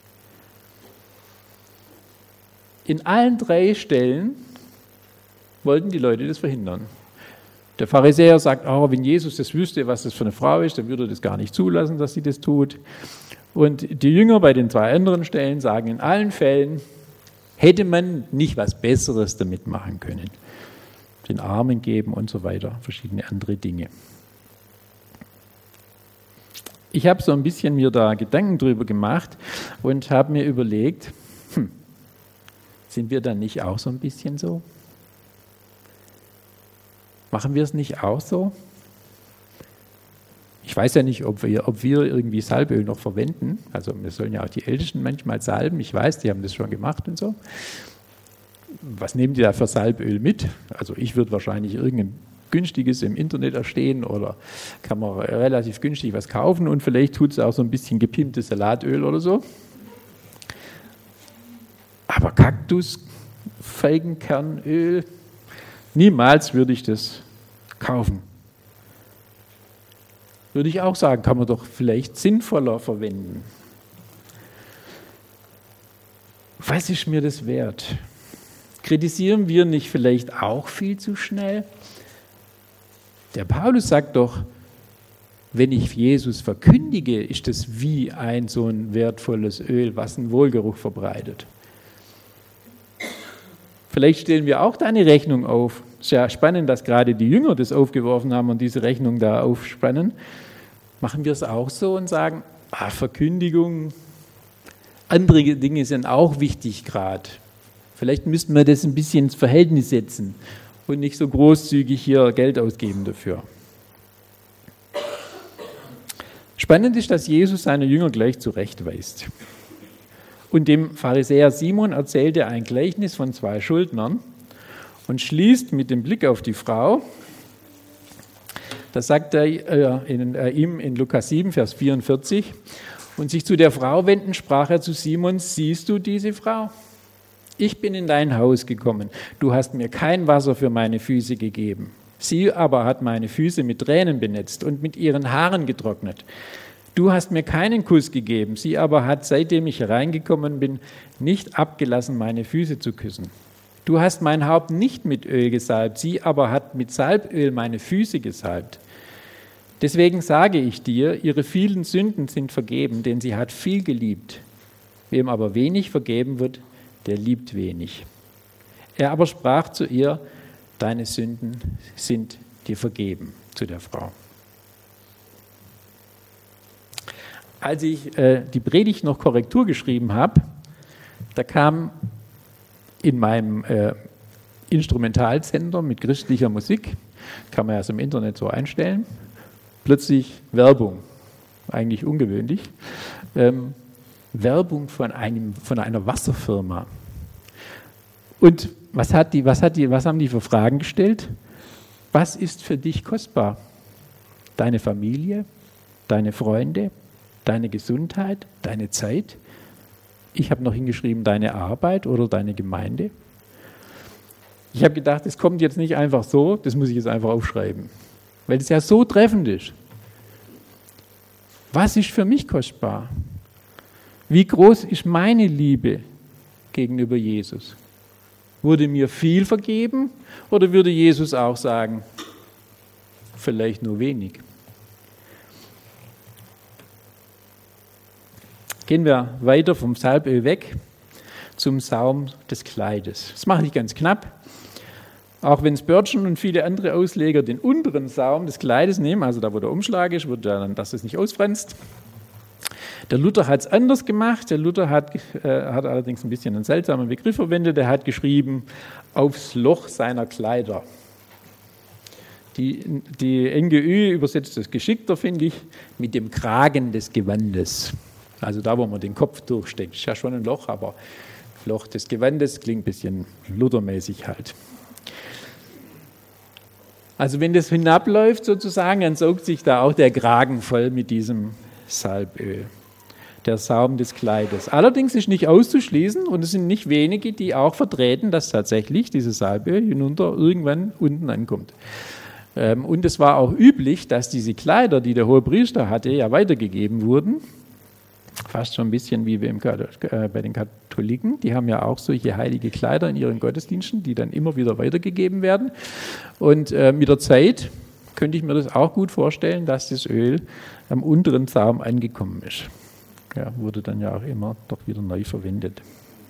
In allen drei Stellen wollten die Leute das verhindern. Der Pharisäer sagt, oh, wenn Jesus das wüsste, was das für eine Frau ist, dann würde er das gar nicht zulassen, dass sie das tut. Und die Jünger bei den zwei anderen Stellen sagen, in allen Fällen hätte man nicht was Besseres damit machen können. Den Armen geben und so weiter, verschiedene andere Dinge. Ich habe so ein bisschen mir da Gedanken drüber gemacht und habe mir überlegt, hm, sind wir dann nicht auch so ein bisschen so? Machen wir es nicht auch so? Ich Ich weiß ja nicht, ob wir, ob wir irgendwie Salböl noch verwenden. Also wir sollen ja auch die Ältesten manchmal salben. Ich weiß, die haben das schon gemacht und so. Was nehmen die da für Salböl mit? Also ich würde wahrscheinlich irgendein günstiges im Internet erstehen oder kann man relativ günstig was kaufen und vielleicht tut es auch so ein bisschen gepimptes Salatöl oder so. Aber Kaktus, Feigenkernöl, niemals würde ich das kaufen. Würde ich auch sagen, kann man doch vielleicht sinnvoller verwenden. Was ist mir das wert? Kritisieren wir nicht vielleicht auch viel zu schnell? Der Paulus sagt doch, wenn ich Jesus verkündige, ist das wie ein so ein wertvolles Öl, was einen Wohlgeruch verbreitet. Vielleicht stellen wir auch da eine Rechnung auf. Es ist ja spannend, dass gerade die Jünger das aufgeworfen haben und diese Rechnung da aufspannen. Machen wir es auch so und sagen, ah, Verkündigung, andere Dinge sind auch wichtig gerade. Vielleicht müssten wir das ein bisschen ins Verhältnis setzen und nicht so großzügig hier Geld ausgeben dafür. Spannend ist, dass Jesus seine Jünger gleich zurechtweist. Und dem Pharisäer Simon erzählt er ein Gleichnis von zwei Schuldnern und schließt mit dem Blick auf die Frau. Das sagt er äh, in, äh, ihm in Lukas sieben, Vers vierundvierzig. Und sich zu der Frau wendend, sprach er zu Simon, siehst du diese Frau? Ich bin in dein Haus gekommen. Du hast mir kein Wasser für meine Füße gegeben. Sie aber hat meine Füße mit Tränen benetzt und mit ihren Haaren getrocknet. Du hast mir keinen Kuss gegeben. Sie aber hat, seitdem ich hereingekommen bin, nicht abgelassen, meine Füße zu küssen. Du hast mein Haupt nicht mit Öl gesalbt. Sie aber hat mit Salböl meine Füße gesalbt. Deswegen sage ich dir, ihre vielen Sünden sind vergeben, denn sie hat viel geliebt. Wem aber wenig vergeben wird, der liebt wenig. Er aber sprach zu ihr, deine Sünden sind dir vergeben, zu der Frau. Als ich äh, die Predigt noch Korrektur geschrieben habe, da kam in meinem äh, Instrumentalsender mit christlicher Musik, kann man ja so im Internet so einstellen, plötzlich Werbung, eigentlich ungewöhnlich, ähm, Werbung von, einem, von einer Wasserfirma. Und was, hat die, was, hat die, was haben die für Fragen gestellt? Was ist für dich kostbar? Deine Familie, deine Freunde, deine Gesundheit, deine Zeit? Ich habe noch hingeschrieben, deine Arbeit oder deine Gemeinde. Ich habe gedacht, das kommt jetzt nicht einfach so, das muss ich jetzt einfach aufschreiben, weil es ja so treffend ist. Was ist für mich kostbar? Wie groß ist meine Liebe gegenüber Jesus? Wurde mir viel vergeben oder würde Jesus auch sagen, vielleicht nur wenig? Gehen wir weiter vom Salböl weg zum Saum des Kleides. Das mache ich ganz knapp. Auch wenn Spurgeon und viele andere Ausleger den unteren Saum des Kleides nehmen, also da wo der Umschlag ist, wird dann, dass es nicht ausfranst. Der Luther hat es anders gemacht. Der Luther hat, äh, hat allerdings ein bisschen einen seltsamen Begriff verwendet. Er hat geschrieben, aufs Loch seiner Kleider. Die, die N G Ü übersetzt das geschickter, finde ich, mit dem Kragen des Gewandes. Also da, wo man den Kopf durchsteckt. Ist ja schon ein Loch, aber Loch des Gewandes klingt ein bisschen luthermäßig halt. Also wenn das hinabläuft sozusagen, dann saugt sich da auch der Kragen voll mit diesem Salböl, der Saum des Kleides. Allerdings ist nicht auszuschließen, und es sind nicht wenige, die auch vertreten, dass tatsächlich dieses Salböl hinunter irgendwann unten ankommt. Und es war auch üblich, dass diese Kleider, die der Hohepriester hatte, ja weitergegeben wurden. Fast schon ein bisschen wie wir im, äh, bei den Katholiken. Die haben ja auch solche heilige Kleider in ihren Gottesdiensten, die dann immer wieder weitergegeben werden. Und äh, mit der Zeit könnte ich mir das auch gut vorstellen, dass das Öl am unteren Saum angekommen ist. Ja, wurde dann ja auch immer doch wieder neu verwendet.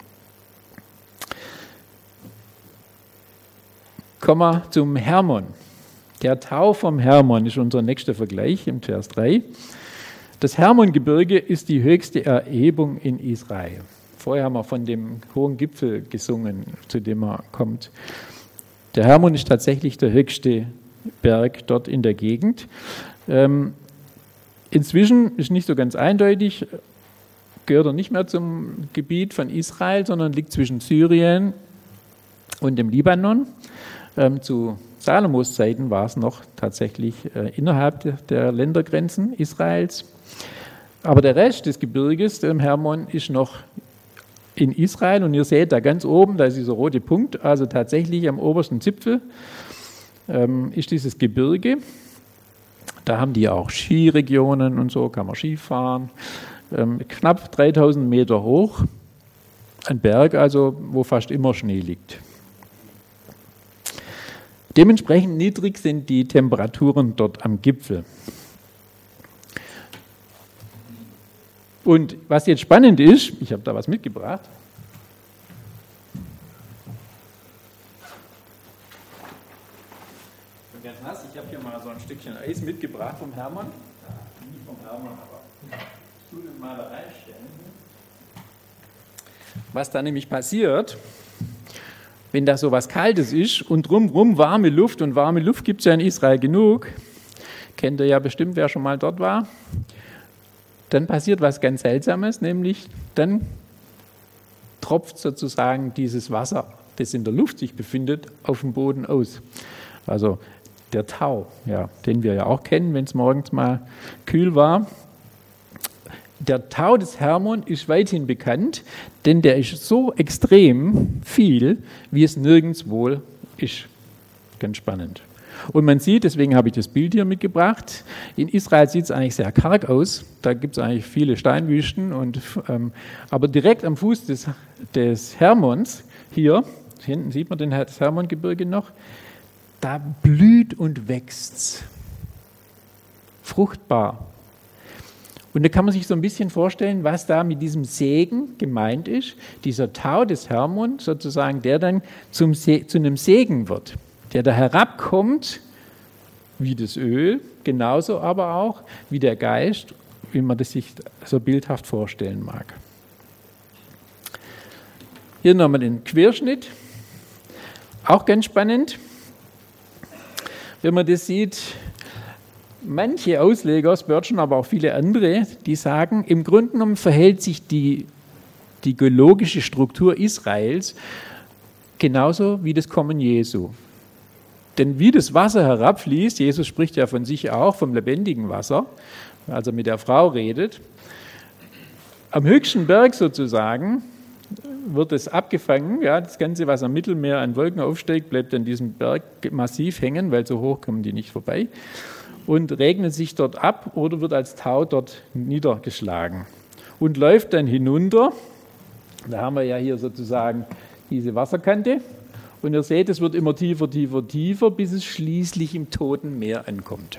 Kommen wir zum Hermon. Der Tau vom Hermon ist unser nächster Vergleich im Vers drei. Das Hermongebirge ist die höchste Erhebung in Israel. Vorher haben wir von dem hohen Gipfel gesungen, zu dem er kommt. Der Hermon ist tatsächlich der höchste Berg dort in der Gegend. Ähm, Inzwischen ist nicht so ganz eindeutig, gehört er nicht mehr zum Gebiet von Israel, sondern liegt zwischen Syrien und dem Libanon. Ähm, zu Salomos Zeiten war es noch tatsächlich äh, innerhalb der, der Ländergrenzen Israels. Aber der Rest des Gebirges, dem Hermon, ist noch in Israel. Und ihr seht da ganz oben, da ist dieser rote Punkt, also tatsächlich am obersten Zipfel ähm, ist dieses Gebirge. Da haben die auch Skiregionen und so, kann man Ski fahren. Ähm, knapp dreitausend Meter hoch, ein Berg also, wo fast immer Schnee liegt. Dementsprechend niedrig sind die Temperaturen dort am Gipfel. Und was jetzt spannend ist, ich habe da was mitgebracht. Ganz nass, ich habe hier mal so ein Stückchen Eis mitgebracht vom Hermann. Nicht vom Hermann, aber ich tue den mal da reinstellen. Was da nämlich passiert, wenn da so was Kaltes ist und drumherum warme Luft, und warme Luft gibt es ja in Israel genug, kennt ihr ja bestimmt, wer schon mal dort war, dann passiert was ganz Seltsames, nämlich dann tropft sozusagen dieses Wasser, das in der Luft sich befindet, auf dem Boden aus. Also der Tau, ja, den wir ja auch kennen, wenn es morgens mal kühl war. Der Tau des Hermon ist weithin bekannt, denn der ist so extrem viel, wie es nirgendwo ist. Ganz spannend. Und man sieht, deswegen habe ich das Bild hier mitgebracht, in Israel sieht es eigentlich sehr karg aus, da gibt es eigentlich viele Steinwüsten, und, ähm, aber direkt am Fuß des, des Hermons, hier, hinten sieht man den, das Hermongebirge noch, da blüht und wächst fruchtbar. Und da kann man sich so ein bisschen vorstellen, was da mit diesem Segen gemeint ist. Dieser Tau des Hermon, sozusagen, der dann zum Se- zu einem Segen wird, der da herabkommt, wie das Öl, genauso aber auch wie der Geist, wie man das sich so bildhaft vorstellen mag. Hier nochmal den Querschnitt, auch ganz spannend. Wenn man das sieht, manche Ausleger, Spurgeon, aber auch viele andere, die sagen, im Grunde genommen verhält sich die, die geologische Struktur Israels genauso wie das Kommen Jesu. Denn wie das Wasser herabfließt, Jesus spricht ja von sich auch, vom lebendigen Wasser, als er mit der Frau redet, am höchsten Berg sozusagen wird es abgefangen, ja, das Ganze, was am Mittelmeer an Wolken aufsteigt, bleibt an diesem Berg massiv hängen, weil so hoch kommen die nicht vorbei, und regnet sich dort ab oder wird als Tau dort niedergeschlagen und läuft dann hinunter. Da haben wir ja hier sozusagen diese Wasserkante, und ihr seht, es wird immer tiefer, tiefer, tiefer, bis es schließlich im Toten Meer ankommt.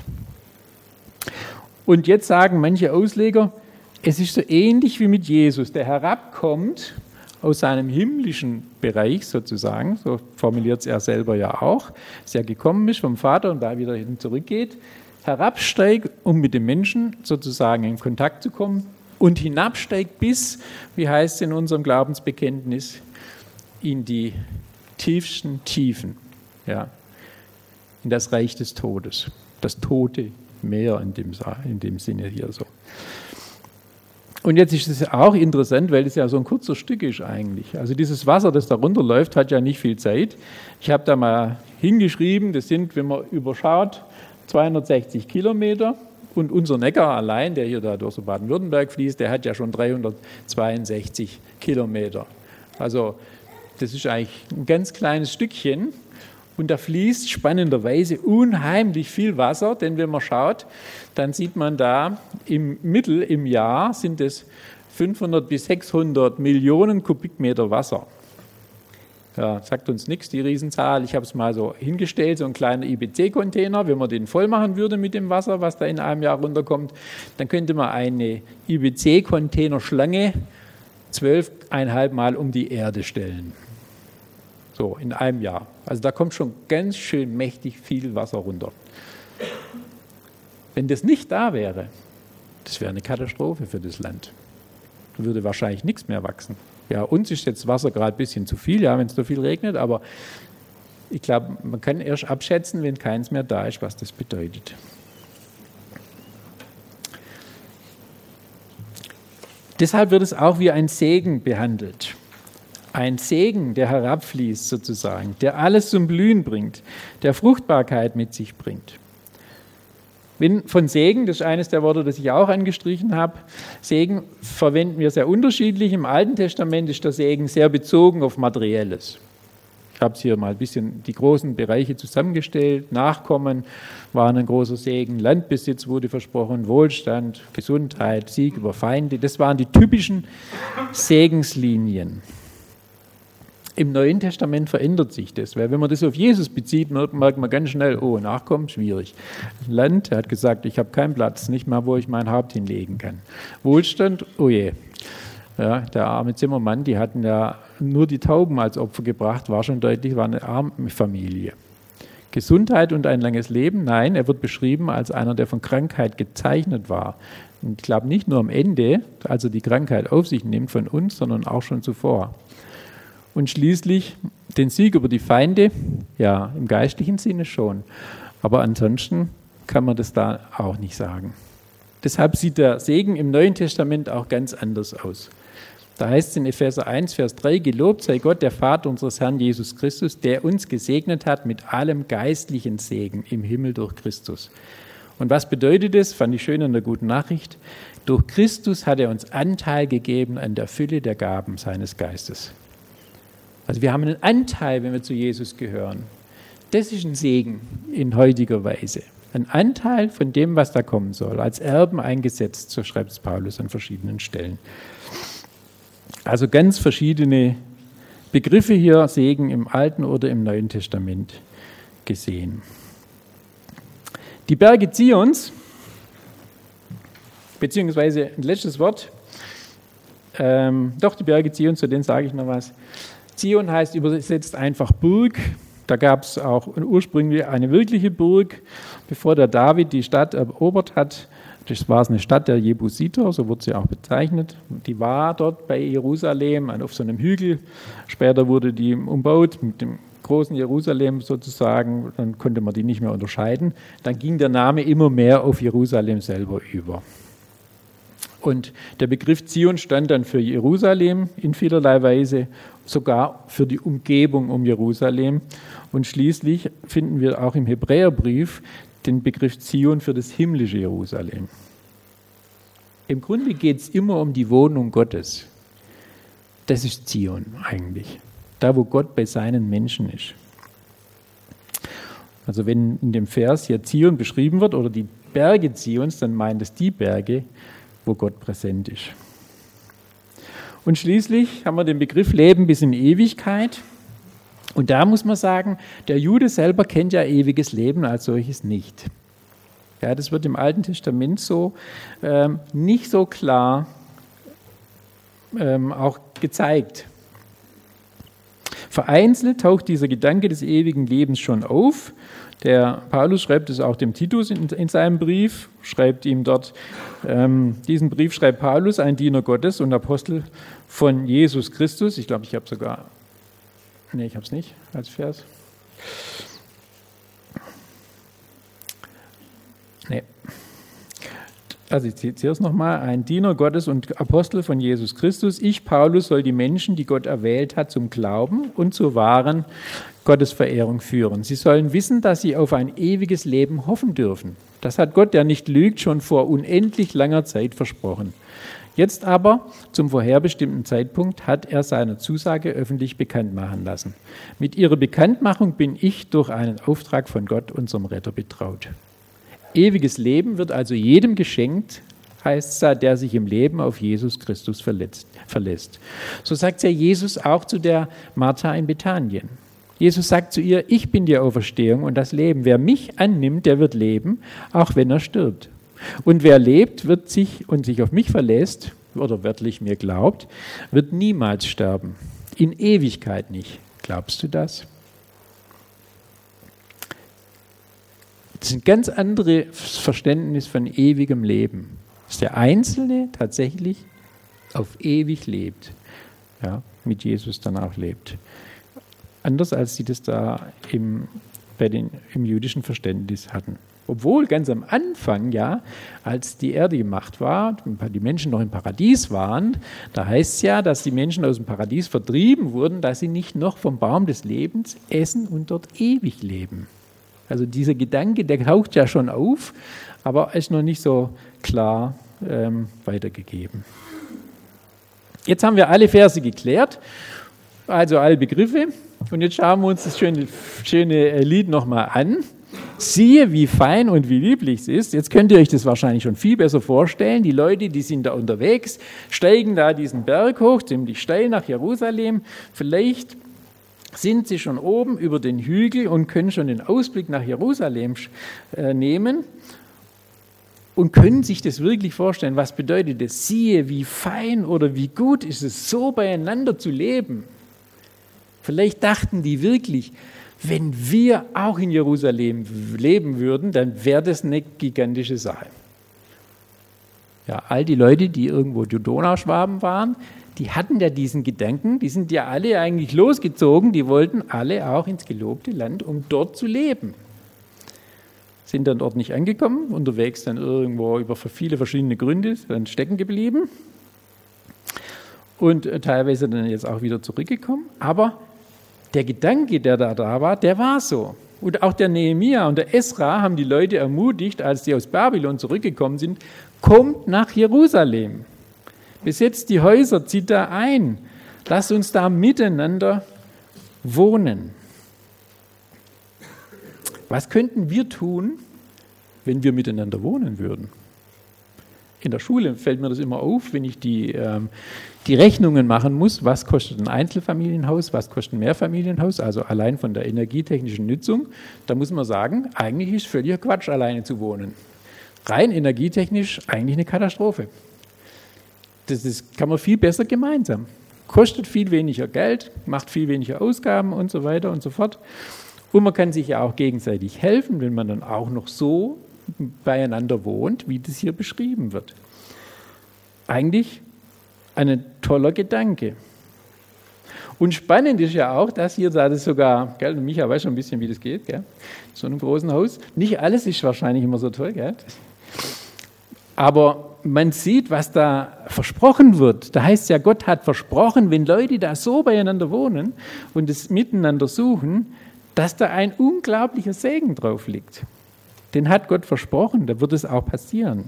Und jetzt sagen manche Ausleger, es ist so ähnlich wie mit Jesus, der herabkommt aus seinem himmlischen Bereich sozusagen, so formuliert es er selber ja auch, dass er gekommen ist vom Vater und da wieder hin zurückgeht, herabsteigt, um mit dem Menschen sozusagen in Kontakt zu kommen, und hinabsteigt bis, wie heißt es in unserem Glaubensbekenntnis, in die tiefsten Tiefen, ja, in das Reich des Todes, das tote Meer in dem, in dem Sinne hier so. Und jetzt ist es auch interessant, weil es ja so ein kurzer Stück ist eigentlich. Also dieses Wasser, das da runterläuft, hat ja nicht viel Zeit. Ich habe da mal hingeschrieben, das sind, wenn man überschaut, zweihundertsechzig Kilometer, und unser Neckar allein, der hier da durch so Baden-Württemberg fließt, der hat ja schon dreihundertzweiundsechzig Kilometer. Also das ist eigentlich ein ganz kleines Stückchen, und da fließt spannenderweise unheimlich viel Wasser, denn wenn man schaut, dann sieht man da im Mittel im Jahr sind es fünfhundert bis sechshundert Millionen Kubikmeter Wasser. Ja, sagt uns nichts, die Riesenzahl. Ich habe es mal so hingestellt, so ein kleiner I B C-Container. Wenn man den voll machen würde mit dem Wasser, was da in einem Jahr runterkommt, dann könnte man eine I B C-Containerschlange zwölfeinhalb Mal um die Erde stellen. So, in einem Jahr. Also da kommt schon ganz schön mächtig viel Wasser runter. Wenn das nicht da wäre, das wäre eine Katastrophe für das Land. Da würde wahrscheinlich nichts mehr wachsen. Ja, uns ist jetzt Wasser gerade ein bisschen zu viel, ja, wenn es so viel regnet, aber ich glaube, man kann erst abschätzen, wenn keins mehr da ist, was das bedeutet. Deshalb wird es auch wie ein Segen behandelt. Ein Segen, der herabfließt sozusagen, der alles zum Blühen bringt, der Fruchtbarkeit mit sich bringt. Wenn von Segen, das ist eines der Worte, das ich auch angestrichen habe, Segen verwenden wir sehr unterschiedlich. Im Alten Testament ist der Segen sehr bezogen auf Materielles. Ich habe hier mal ein bisschen die großen Bereiche zusammengestellt. Nachkommen waren ein großer Segen, Landbesitz wurde versprochen, Wohlstand, Gesundheit, Sieg über Feinde. Das waren die typischen Segenslinien. Im Neuen Testament verändert sich das, weil wenn man das auf Jesus bezieht, merkt man ganz schnell, oh, Nachkommen, schwierig. Land, er hat gesagt, ich habe keinen Platz, nicht mal, wo ich mein Haupt hinlegen kann. Wohlstand, oh je. Ja, der arme Zimmermann, die hatten ja nur die Tauben als Opfer gebracht, war schon deutlich, war eine arme Familie. Gesundheit und ein langes Leben, nein, er wird beschrieben als einer, der von Krankheit gezeichnet war. Und ich glaube nicht nur am Ende, als er die Krankheit auf sich nimmt von uns, sondern auch schon zuvor. Und schließlich den Sieg über die Feinde, ja, im geistlichen Sinne schon. Aber ansonsten kann man das da auch nicht sagen. Deshalb sieht der Segen im Neuen Testament auch ganz anders aus. Da heißt es in Epheser eins, Vers drei, gelobt sei Gott, der Vater unseres Herrn Jesus Christus, der uns gesegnet hat mit allem geistlichen Segen im Himmel durch Christus. Und was bedeutet das? Fand ich schön in der guten Nachricht. Durch Christus hat er uns Anteil gegeben an der Fülle der Gaben seines Geistes. Also wir haben einen Anteil, wenn wir zu Jesus gehören. Das ist ein Segen in heutiger Weise. Ein Anteil von dem, was da kommen soll, als Erben eingesetzt, so schreibt es Paulus an verschiedenen Stellen. Also ganz verschiedene Begriffe hier, Segen im Alten oder im Neuen Testament gesehen. Die Berge Zions, beziehungsweise ein letztes Wort, ähm, doch die Berge Zions, zu denen sage ich noch was. Zion heißt übersetzt einfach Burg. Da gab es auch ursprünglich eine wirkliche Burg, bevor der David die Stadt erobert hat. Das war eine Stadt der Jebusiter, so wurde sie auch bezeichnet. Die war dort bei Jerusalem auf so einem Hügel. Später wurde die umbaut mit dem großen Jerusalem sozusagen. Dann konnte man die nicht mehr unterscheiden. Dann ging der Name immer mehr auf Jerusalem selber über. Und der Begriff Zion stand dann für Jerusalem in vielerlei Weise, sogar für die Umgebung um Jerusalem. Und schließlich finden wir auch im Hebräerbrief den Begriff Zion für das himmlische Jerusalem. Im Grunde geht es immer um die Wohnung Gottes. Das ist Zion eigentlich, da wo Gott bei seinen Menschen ist. Also wenn in dem Vers hier Zion beschrieben wird oder die Berge Zions, dann meint es die Berge, wo Gott präsent ist. Und schließlich haben wir den Begriff Leben bis in Ewigkeit. Und da muss man sagen, der Jude selber kennt ja ewiges Leben als solches nicht. Ja, das wird im Alten Testament so ähm, nicht so klar ähm, auch gezeigt. Vereinzelt taucht dieser Gedanke des ewigen Lebens schon auf. Der Paulus schreibt es auch dem Titus in, in seinem Brief, schreibt ihm dort, ähm, diesen Brief schreibt Paulus, ein Diener Gottes und Apostel von Jesus Christus. Ich glaube, ich habe sogar, nee, ich habe es nicht als Vers. Nee. Also ich zitiere es nochmal, ein Diener Gottes und Apostel von Jesus Christus. Ich, Paulus, soll die Menschen, die Gott erwählt hat, zum Glauben und zur wahren Gottesverehrung führen. Sie sollen wissen, dass sie auf ein ewiges Leben hoffen dürfen. Das hat Gott, der nicht lügt, schon vor unendlich langer Zeit versprochen. Jetzt aber, zum vorherbestimmten Zeitpunkt, hat er seine Zusage öffentlich bekannt machen lassen. Mit ihrer Bekanntmachung bin ich durch einen Auftrag von Gott, unserem Retter, betraut. Ewiges Leben wird also jedem geschenkt, heißt es da, der sich im Leben auf Jesus Christus verletzt, verlässt. So sagt ja Jesus auch zu der Martha in Bethanien. Jesus sagt zu ihr, ich bin die Auferstehung und das Leben. Wer mich annimmt, der wird leben, auch wenn er stirbt. Und wer lebt, wird sich und sich auf mich verlässt, oder wörtlich mir glaubt, wird niemals sterben. In Ewigkeit nicht. Glaubst du das? Das ist ein ganz anderes Verständnis von ewigem Leben. Dass der Einzelne tatsächlich auf ewig lebt, ja, mit Jesus dann auch lebt. Anders als sie das da im, bei den, im jüdischen Verständnis hatten. Obwohl ganz am Anfang, ja, als die Erde gemacht war, die Menschen noch im Paradies waren, da heißt es ja, dass die Menschen aus dem Paradies vertrieben wurden, dass sie nicht noch vom Baum des Lebens essen und dort ewig leben. Also dieser Gedanke, der taucht ja schon auf, aber ist noch nicht so klar ähm, weitergegeben. Jetzt haben wir alle Verse geklärt, also alle Begriffe. Und jetzt schauen wir uns das schöne, schöne Lied nochmal an. Siehe, wie fein und wie lieblich es ist. Jetzt könnt ihr euch das wahrscheinlich schon viel besser vorstellen. Die Leute, die sind da unterwegs, steigen da diesen Berg hoch, ziemlich steil nach Jerusalem. Vielleicht sind sie schon oben über den Hügel und können schon den Ausblick nach Jerusalem äh, nehmen und können sich das wirklich vorstellen. Was bedeutet das? Siehe, wie fein oder wie gut ist es, so beieinander zu leben. Vielleicht dachten die wirklich, wenn wir auch in Jerusalem leben würden, dann wäre das eine gigantische Sache. Ja, all die Leute, die irgendwo die Donauschwaben waren, die hatten ja diesen Gedanken, die sind ja alle eigentlich losgezogen, die wollten alle auch ins gelobte Land, um dort zu leben. Sind dann dort nicht angekommen, unterwegs dann irgendwo über viele verschiedene Gründe dann stecken geblieben und teilweise dann jetzt auch wieder zurückgekommen, aber der Gedanke, der da da war, der war so. Und auch der Nehemia und der Esra haben die Leute ermutigt, als die aus Babylon zurückgekommen sind, kommt nach Jerusalem. Besetzt die Häuser, zieht da ein. Lasst uns da miteinander wohnen. Was könnten wir tun, wenn wir miteinander wohnen würden? In der Schule fällt mir das immer auf, wenn ich die, ähm, die Rechnungen machen muss, was kostet ein Einzelfamilienhaus, was kostet ein Mehrfamilienhaus, also allein von der energietechnischen Nutzung. Da muss man sagen, eigentlich ist völliger Quatsch, alleine zu wohnen. Rein energietechnisch eigentlich eine Katastrophe. Das ist, kann man viel besser gemeinsam. Kostet viel weniger Geld, macht viel weniger Ausgaben und so weiter und so fort. Und man kann sich ja auch gegenseitig helfen, wenn man dann auch noch so beieinander wohnt, wie das hier beschrieben wird. Eigentlich ein toller Gedanke. Und spannend ist ja auch, dass hier da das sogar, gell, Micha weiß schon ein bisschen, wie das geht, gell, so einem großen Haus. Nicht alles ist wahrscheinlich immer so toll, gell? Aber man sieht, was da versprochen wird. Da heißt ja, Gott hat versprochen, wenn Leute da so beieinander wohnen und es miteinander suchen, dass da ein unglaublicher Segen drauf liegt. Den hat Gott versprochen, da wird es auch passieren.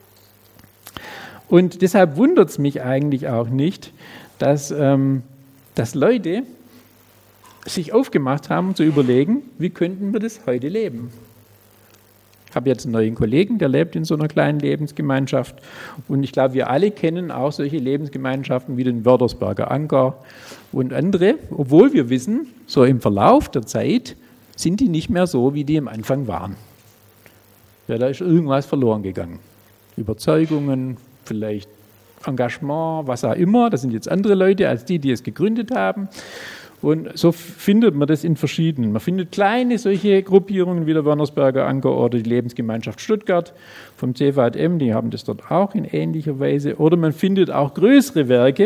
Und deshalb wundert es mich eigentlich auch nicht, dass, ähm, dass Leute sich aufgemacht haben, zu überlegen, wie könnten wir das heute leben. Ich habe jetzt einen neuen Kollegen, der lebt in so einer kleinen Lebensgemeinschaft. Und ich glaube, wir alle kennen auch solche Lebensgemeinschaften wie den Wörthersberger Anker und andere, obwohl wir wissen, so im Verlauf der Zeit sind die nicht mehr so, wie die am Anfang waren. Ja, da ist irgendwas verloren gegangen. Überzeugungen, vielleicht Engagement, was auch immer. Das sind jetzt andere Leute als die, die es gegründet haben. Und so findet man das in verschiedenen. Man findet kleine solche Gruppierungen wie der Wörthersberger Anker oder die Lebensgemeinschaft Stuttgart vom C V J M, die haben das dort auch in ähnlicher Weise. Oder man findet auch größere Werke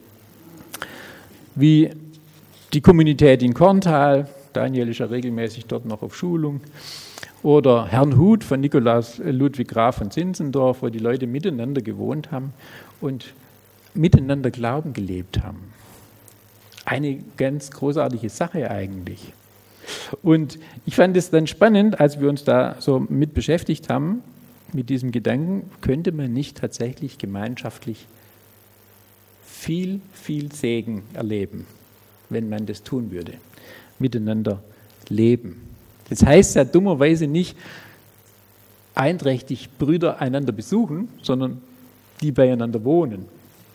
wie die Kommunität in Korntal. Daniel ist ja regelmäßig dort noch auf Schulung. Oder Herrnhut von Nikolaus Ludwig Graf von Zinzendorf, wo die Leute miteinander gewohnt haben und miteinander Glauben gelebt haben. Eine ganz großartige Sache eigentlich. Und ich fand es dann spannend, als wir uns da so mit beschäftigt haben, mit diesem Gedanken, könnte man nicht tatsächlich gemeinschaftlich viel, viel Segen erleben, wenn man das tun würde. Miteinander leben. Das heißt ja dummerweise nicht einträchtig Brüder einander besuchen, sondern die beieinander wohnen.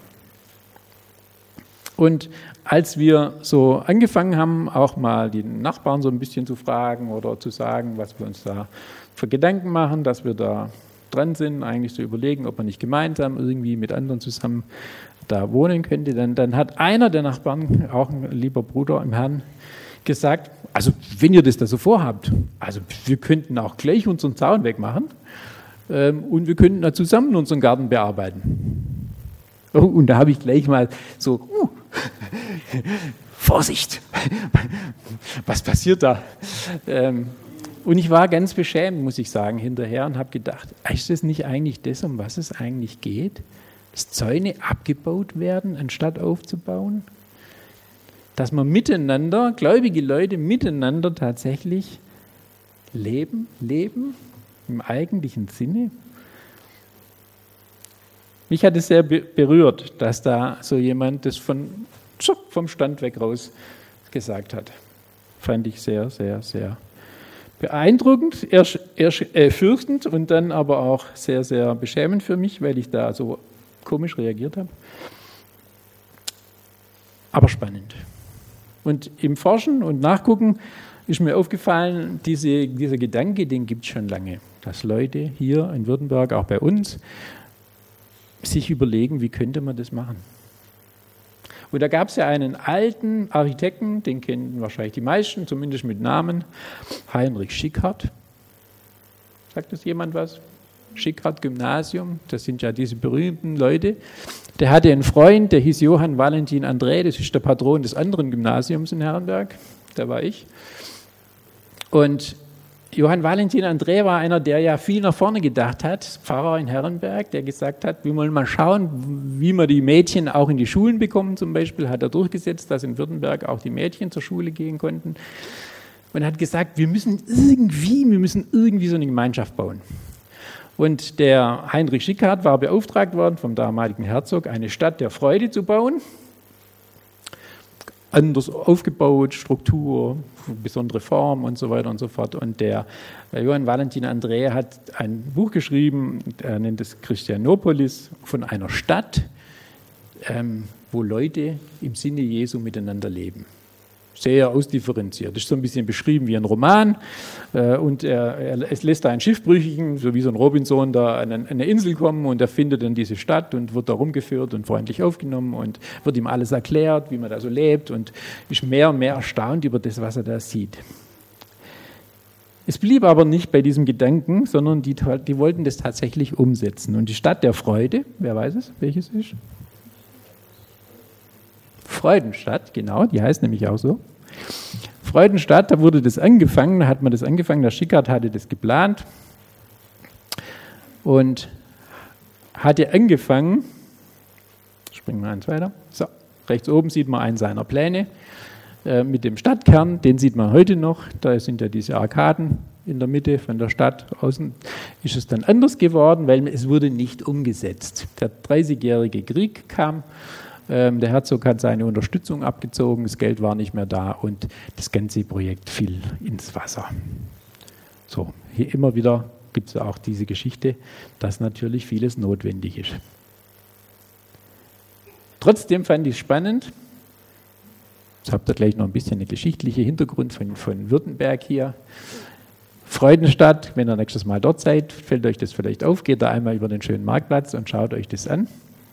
Und als wir so angefangen haben, auch mal die Nachbarn so ein bisschen zu fragen oder zu sagen, was wir uns da für Gedanken machen, dass wir da dran sind, eigentlich zu überlegen, ob man nicht gemeinsam irgendwie mit anderen zusammen da wohnen könnte, dann, dann hat einer der Nachbarn, auch ein lieber Bruder im Herrn, gesagt, also wenn ihr das da so vorhabt, also wir könnten auch gleich unseren Zaun wegmachen ähm, und wir könnten da zusammen unseren Garten bearbeiten. Oh, und da habe ich gleich mal so, uh, Vorsicht, was passiert da? Ähm, Und ich war ganz beschämt, muss ich sagen, hinterher und habe gedacht, ist das nicht eigentlich das, um was es eigentlich geht? Dass Zäune abgebaut werden, anstatt aufzubauen? Dass man miteinander, gläubige Leute miteinander tatsächlich leben, leben im eigentlichen Sinne? Mich hat es sehr berührt, dass da so jemand das von, vom Stand weg raus gesagt hat. Fand ich sehr, sehr, sehr beeindruckend, erst, erst äh, fürchtend und dann aber auch sehr, sehr beschämend für mich, weil ich da so komisch reagiert habe. Aber spannend. Und im Forschen und Nachgucken ist mir aufgefallen, diese, dieser Gedanke, den gibt es schon lange, dass Leute hier in Württemberg, auch bei uns, sich überlegen, wie könnte man das machen. Und da gab es ja einen alten Architekten, den kennen wahrscheinlich die meisten, zumindest mit Namen, Heinrich Schickhardt. Sagt das jemand was? Schickhardt-Gymnasium, das sind ja diese berühmten Leute. Der hatte einen Freund, der hieß Johann Valentin Andrä, das ist der Patron des anderen Gymnasiums in Herrenberg, da war ich. Und Johann Valentin Andrä war einer, der ja viel nach vorne gedacht hat, Pfarrer in Herrenberg, der gesagt hat, wir wollen mal schauen, wie wir die Mädchen auch in die Schulen bekommen. Zum Beispiel hat er durchgesetzt, dass in Württemberg auch die Mädchen zur Schule gehen konnten. Und hat gesagt, wir müssen irgendwie, wir müssen irgendwie so eine Gemeinschaft bauen. Und der Heinrich Schickhardt war beauftragt worden vom damaligen Herzog, eine Stadt der Freude zu bauen. Anders aufgebaut, Struktur, besondere Form und so weiter und so fort. Und der Johann Valentin Andrä hat ein Buch geschrieben, er nennt es Christianopolis, von einer Stadt, ähm, wo Leute im Sinne Jesu miteinander leben. Sehr ausdifferenziert. Das ist so ein bisschen beschrieben wie ein Roman. Äh, und er, er es lässt da einen Schiffbrüchigen, so wie so ein Robinson, da an eine Insel kommen und er findet dann diese Stadt und wird da rumgeführt und freundlich aufgenommen und wird ihm alles erklärt, wie man da so lebt und ist mehr und mehr erstaunt über das, was er da sieht. Es blieb aber nicht bei diesem Gedanken, sondern die, die wollten das tatsächlich umsetzen. Und die Stadt der Freude, wer weiß es, welches ist? Freudenstadt, genau, die heißt nämlich auch so. Freudenstadt, da wurde das angefangen, da hat man das angefangen, der Schickhardt hatte das geplant und hatte angefangen, springen wir eins weiter, so, rechts oben sieht man einen seiner Pläne äh, mit dem Stadtkern, den sieht man heute noch, da sind ja diese Arkaden in der Mitte von der Stadt, außen ist es dann anders geworden, weil es wurde nicht umgesetzt. Der dreißigjährige Krieg kam, der Herzog hat seine Unterstützung abgezogen, das Geld war nicht mehr da und das ganze Projekt fiel ins Wasser. So, hier immer wieder gibt es auch diese Geschichte, dass natürlich vieles notwendig ist. Trotzdem fand ich es spannend, jetzt habt ihr gleich noch ein bisschen einen geschichtlichen Hintergrund von, von Württemberg hier. Freudenstadt, wenn ihr nächstes Mal dort seid, fällt euch das vielleicht auf, geht da einmal über den schönen Marktplatz und schaut euch das an.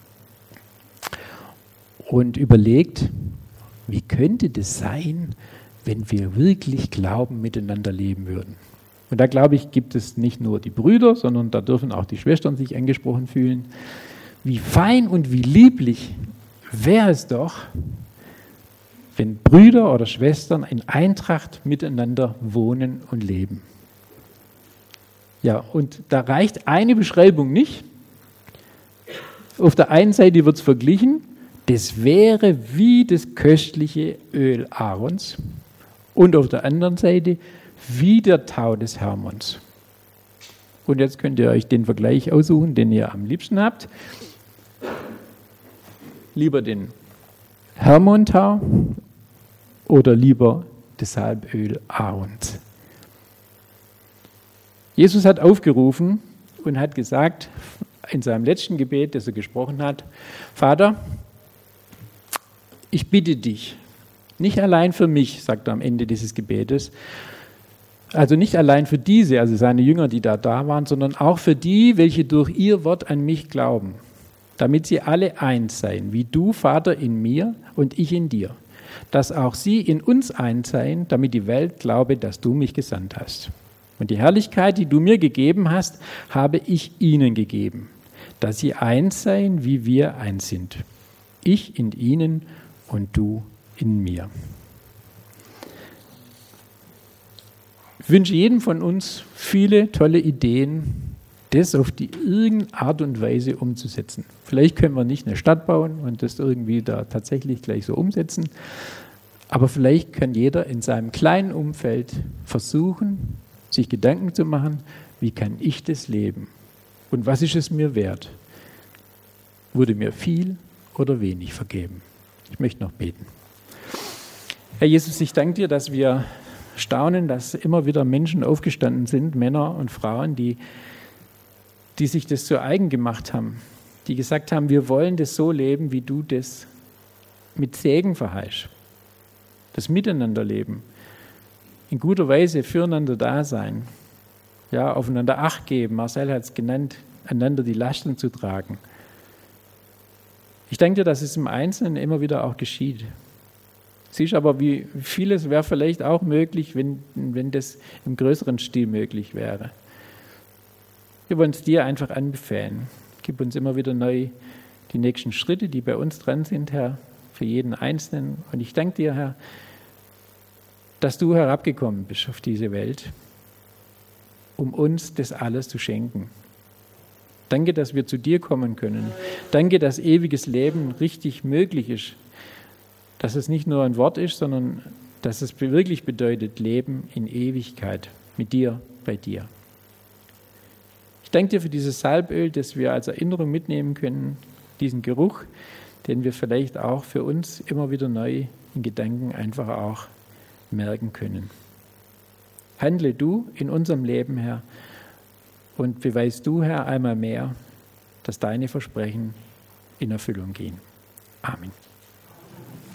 Und überlegt, wie könnte das sein, wenn wir wirklich Glauben miteinander leben würden. Und da, glaube ich, gibt es nicht nur die Brüder, sondern da dürfen auch die Schwestern sich angesprochen fühlen. Wie fein und wie lieblich wäre es doch, wenn Brüder oder Schwestern in Eintracht miteinander wohnen und leben. Ja, und da reicht eine Beschreibung nicht. Auf der einen Seite wird es verglichen, das wäre wie das köstliche Öl Aarons und auf der anderen Seite wie der Tau des Hermons. Und jetzt könnt ihr euch den Vergleich aussuchen, den ihr am liebsten habt. Lieber den Hermontau oder lieber das Salböl Aarons. Jesus hat aufgerufen und hat gesagt, in seinem letzten Gebet, das er gesprochen hat, Vater, ich bitte dich, nicht allein für mich, sagt er am Ende dieses Gebetes, also nicht allein für diese, also seine Jünger, die da da waren, sondern auch für die, welche durch ihr Wort an mich glauben, damit sie alle eins seien, wie du, Vater, in mir und ich in dir, dass auch sie in uns eins seien, damit die Welt glaube, dass du mich gesandt hast. Und die Herrlichkeit, die du mir gegeben hast, habe ich ihnen gegeben, dass sie eins seien, wie wir eins sind. Ich in ihnen und du in mir. Ich wünsche jedem von uns viele tolle Ideen, das auf die irgendeine Art und Weise umzusetzen. Vielleicht können wir nicht eine Stadt bauen und das irgendwie da tatsächlich gleich so umsetzen, aber vielleicht kann jeder in seinem kleinen Umfeld versuchen, sich Gedanken zu machen, wie kann ich das leben und was ist es mir wert? Wurde mir viel oder wenig vergeben? Ich möchte noch beten. Herr Jesus, ich danke dir, dass wir staunen, dass immer wieder Menschen aufgestanden sind, Männer und Frauen, die, die sich das zu eigen gemacht haben, die gesagt haben, wir wollen das so leben, wie du das mit Segen verheißt. Das Miteinanderleben, in guter Weise füreinander da sein, ja, aufeinander Acht geben, Marcel hat es genannt, einander die Lasten zu tragen. Ich denke dir, dass es im Einzelnen immer wieder auch geschieht. Siehst aber, wie vieles wäre vielleicht auch möglich, wenn, wenn das im größeren Stil möglich wäre. Wir wollen es dir einfach anbefehlen. Gib uns immer wieder neu die nächsten Schritte, die bei uns dran sind, Herr, für jeden Einzelnen. Und ich danke dir, Herr, dass du herabgekommen bist auf diese Welt, um uns das alles zu schenken. Danke, dass wir zu dir kommen können. Danke, dass ewiges Leben richtig möglich ist. Dass es nicht nur ein Wort ist, sondern dass es wirklich bedeutet, Leben in Ewigkeit mit dir, bei dir. Ich danke dir für dieses Salböl, das wir als Erinnerung mitnehmen können, diesen Geruch, den wir vielleicht auch für uns immer wieder neu in Gedanken einfach auch merken können. Handle du in unserem Leben, Herr, und beweis du, Herr, einmal mehr, dass deine Versprechen in Erfüllung gehen. Amen.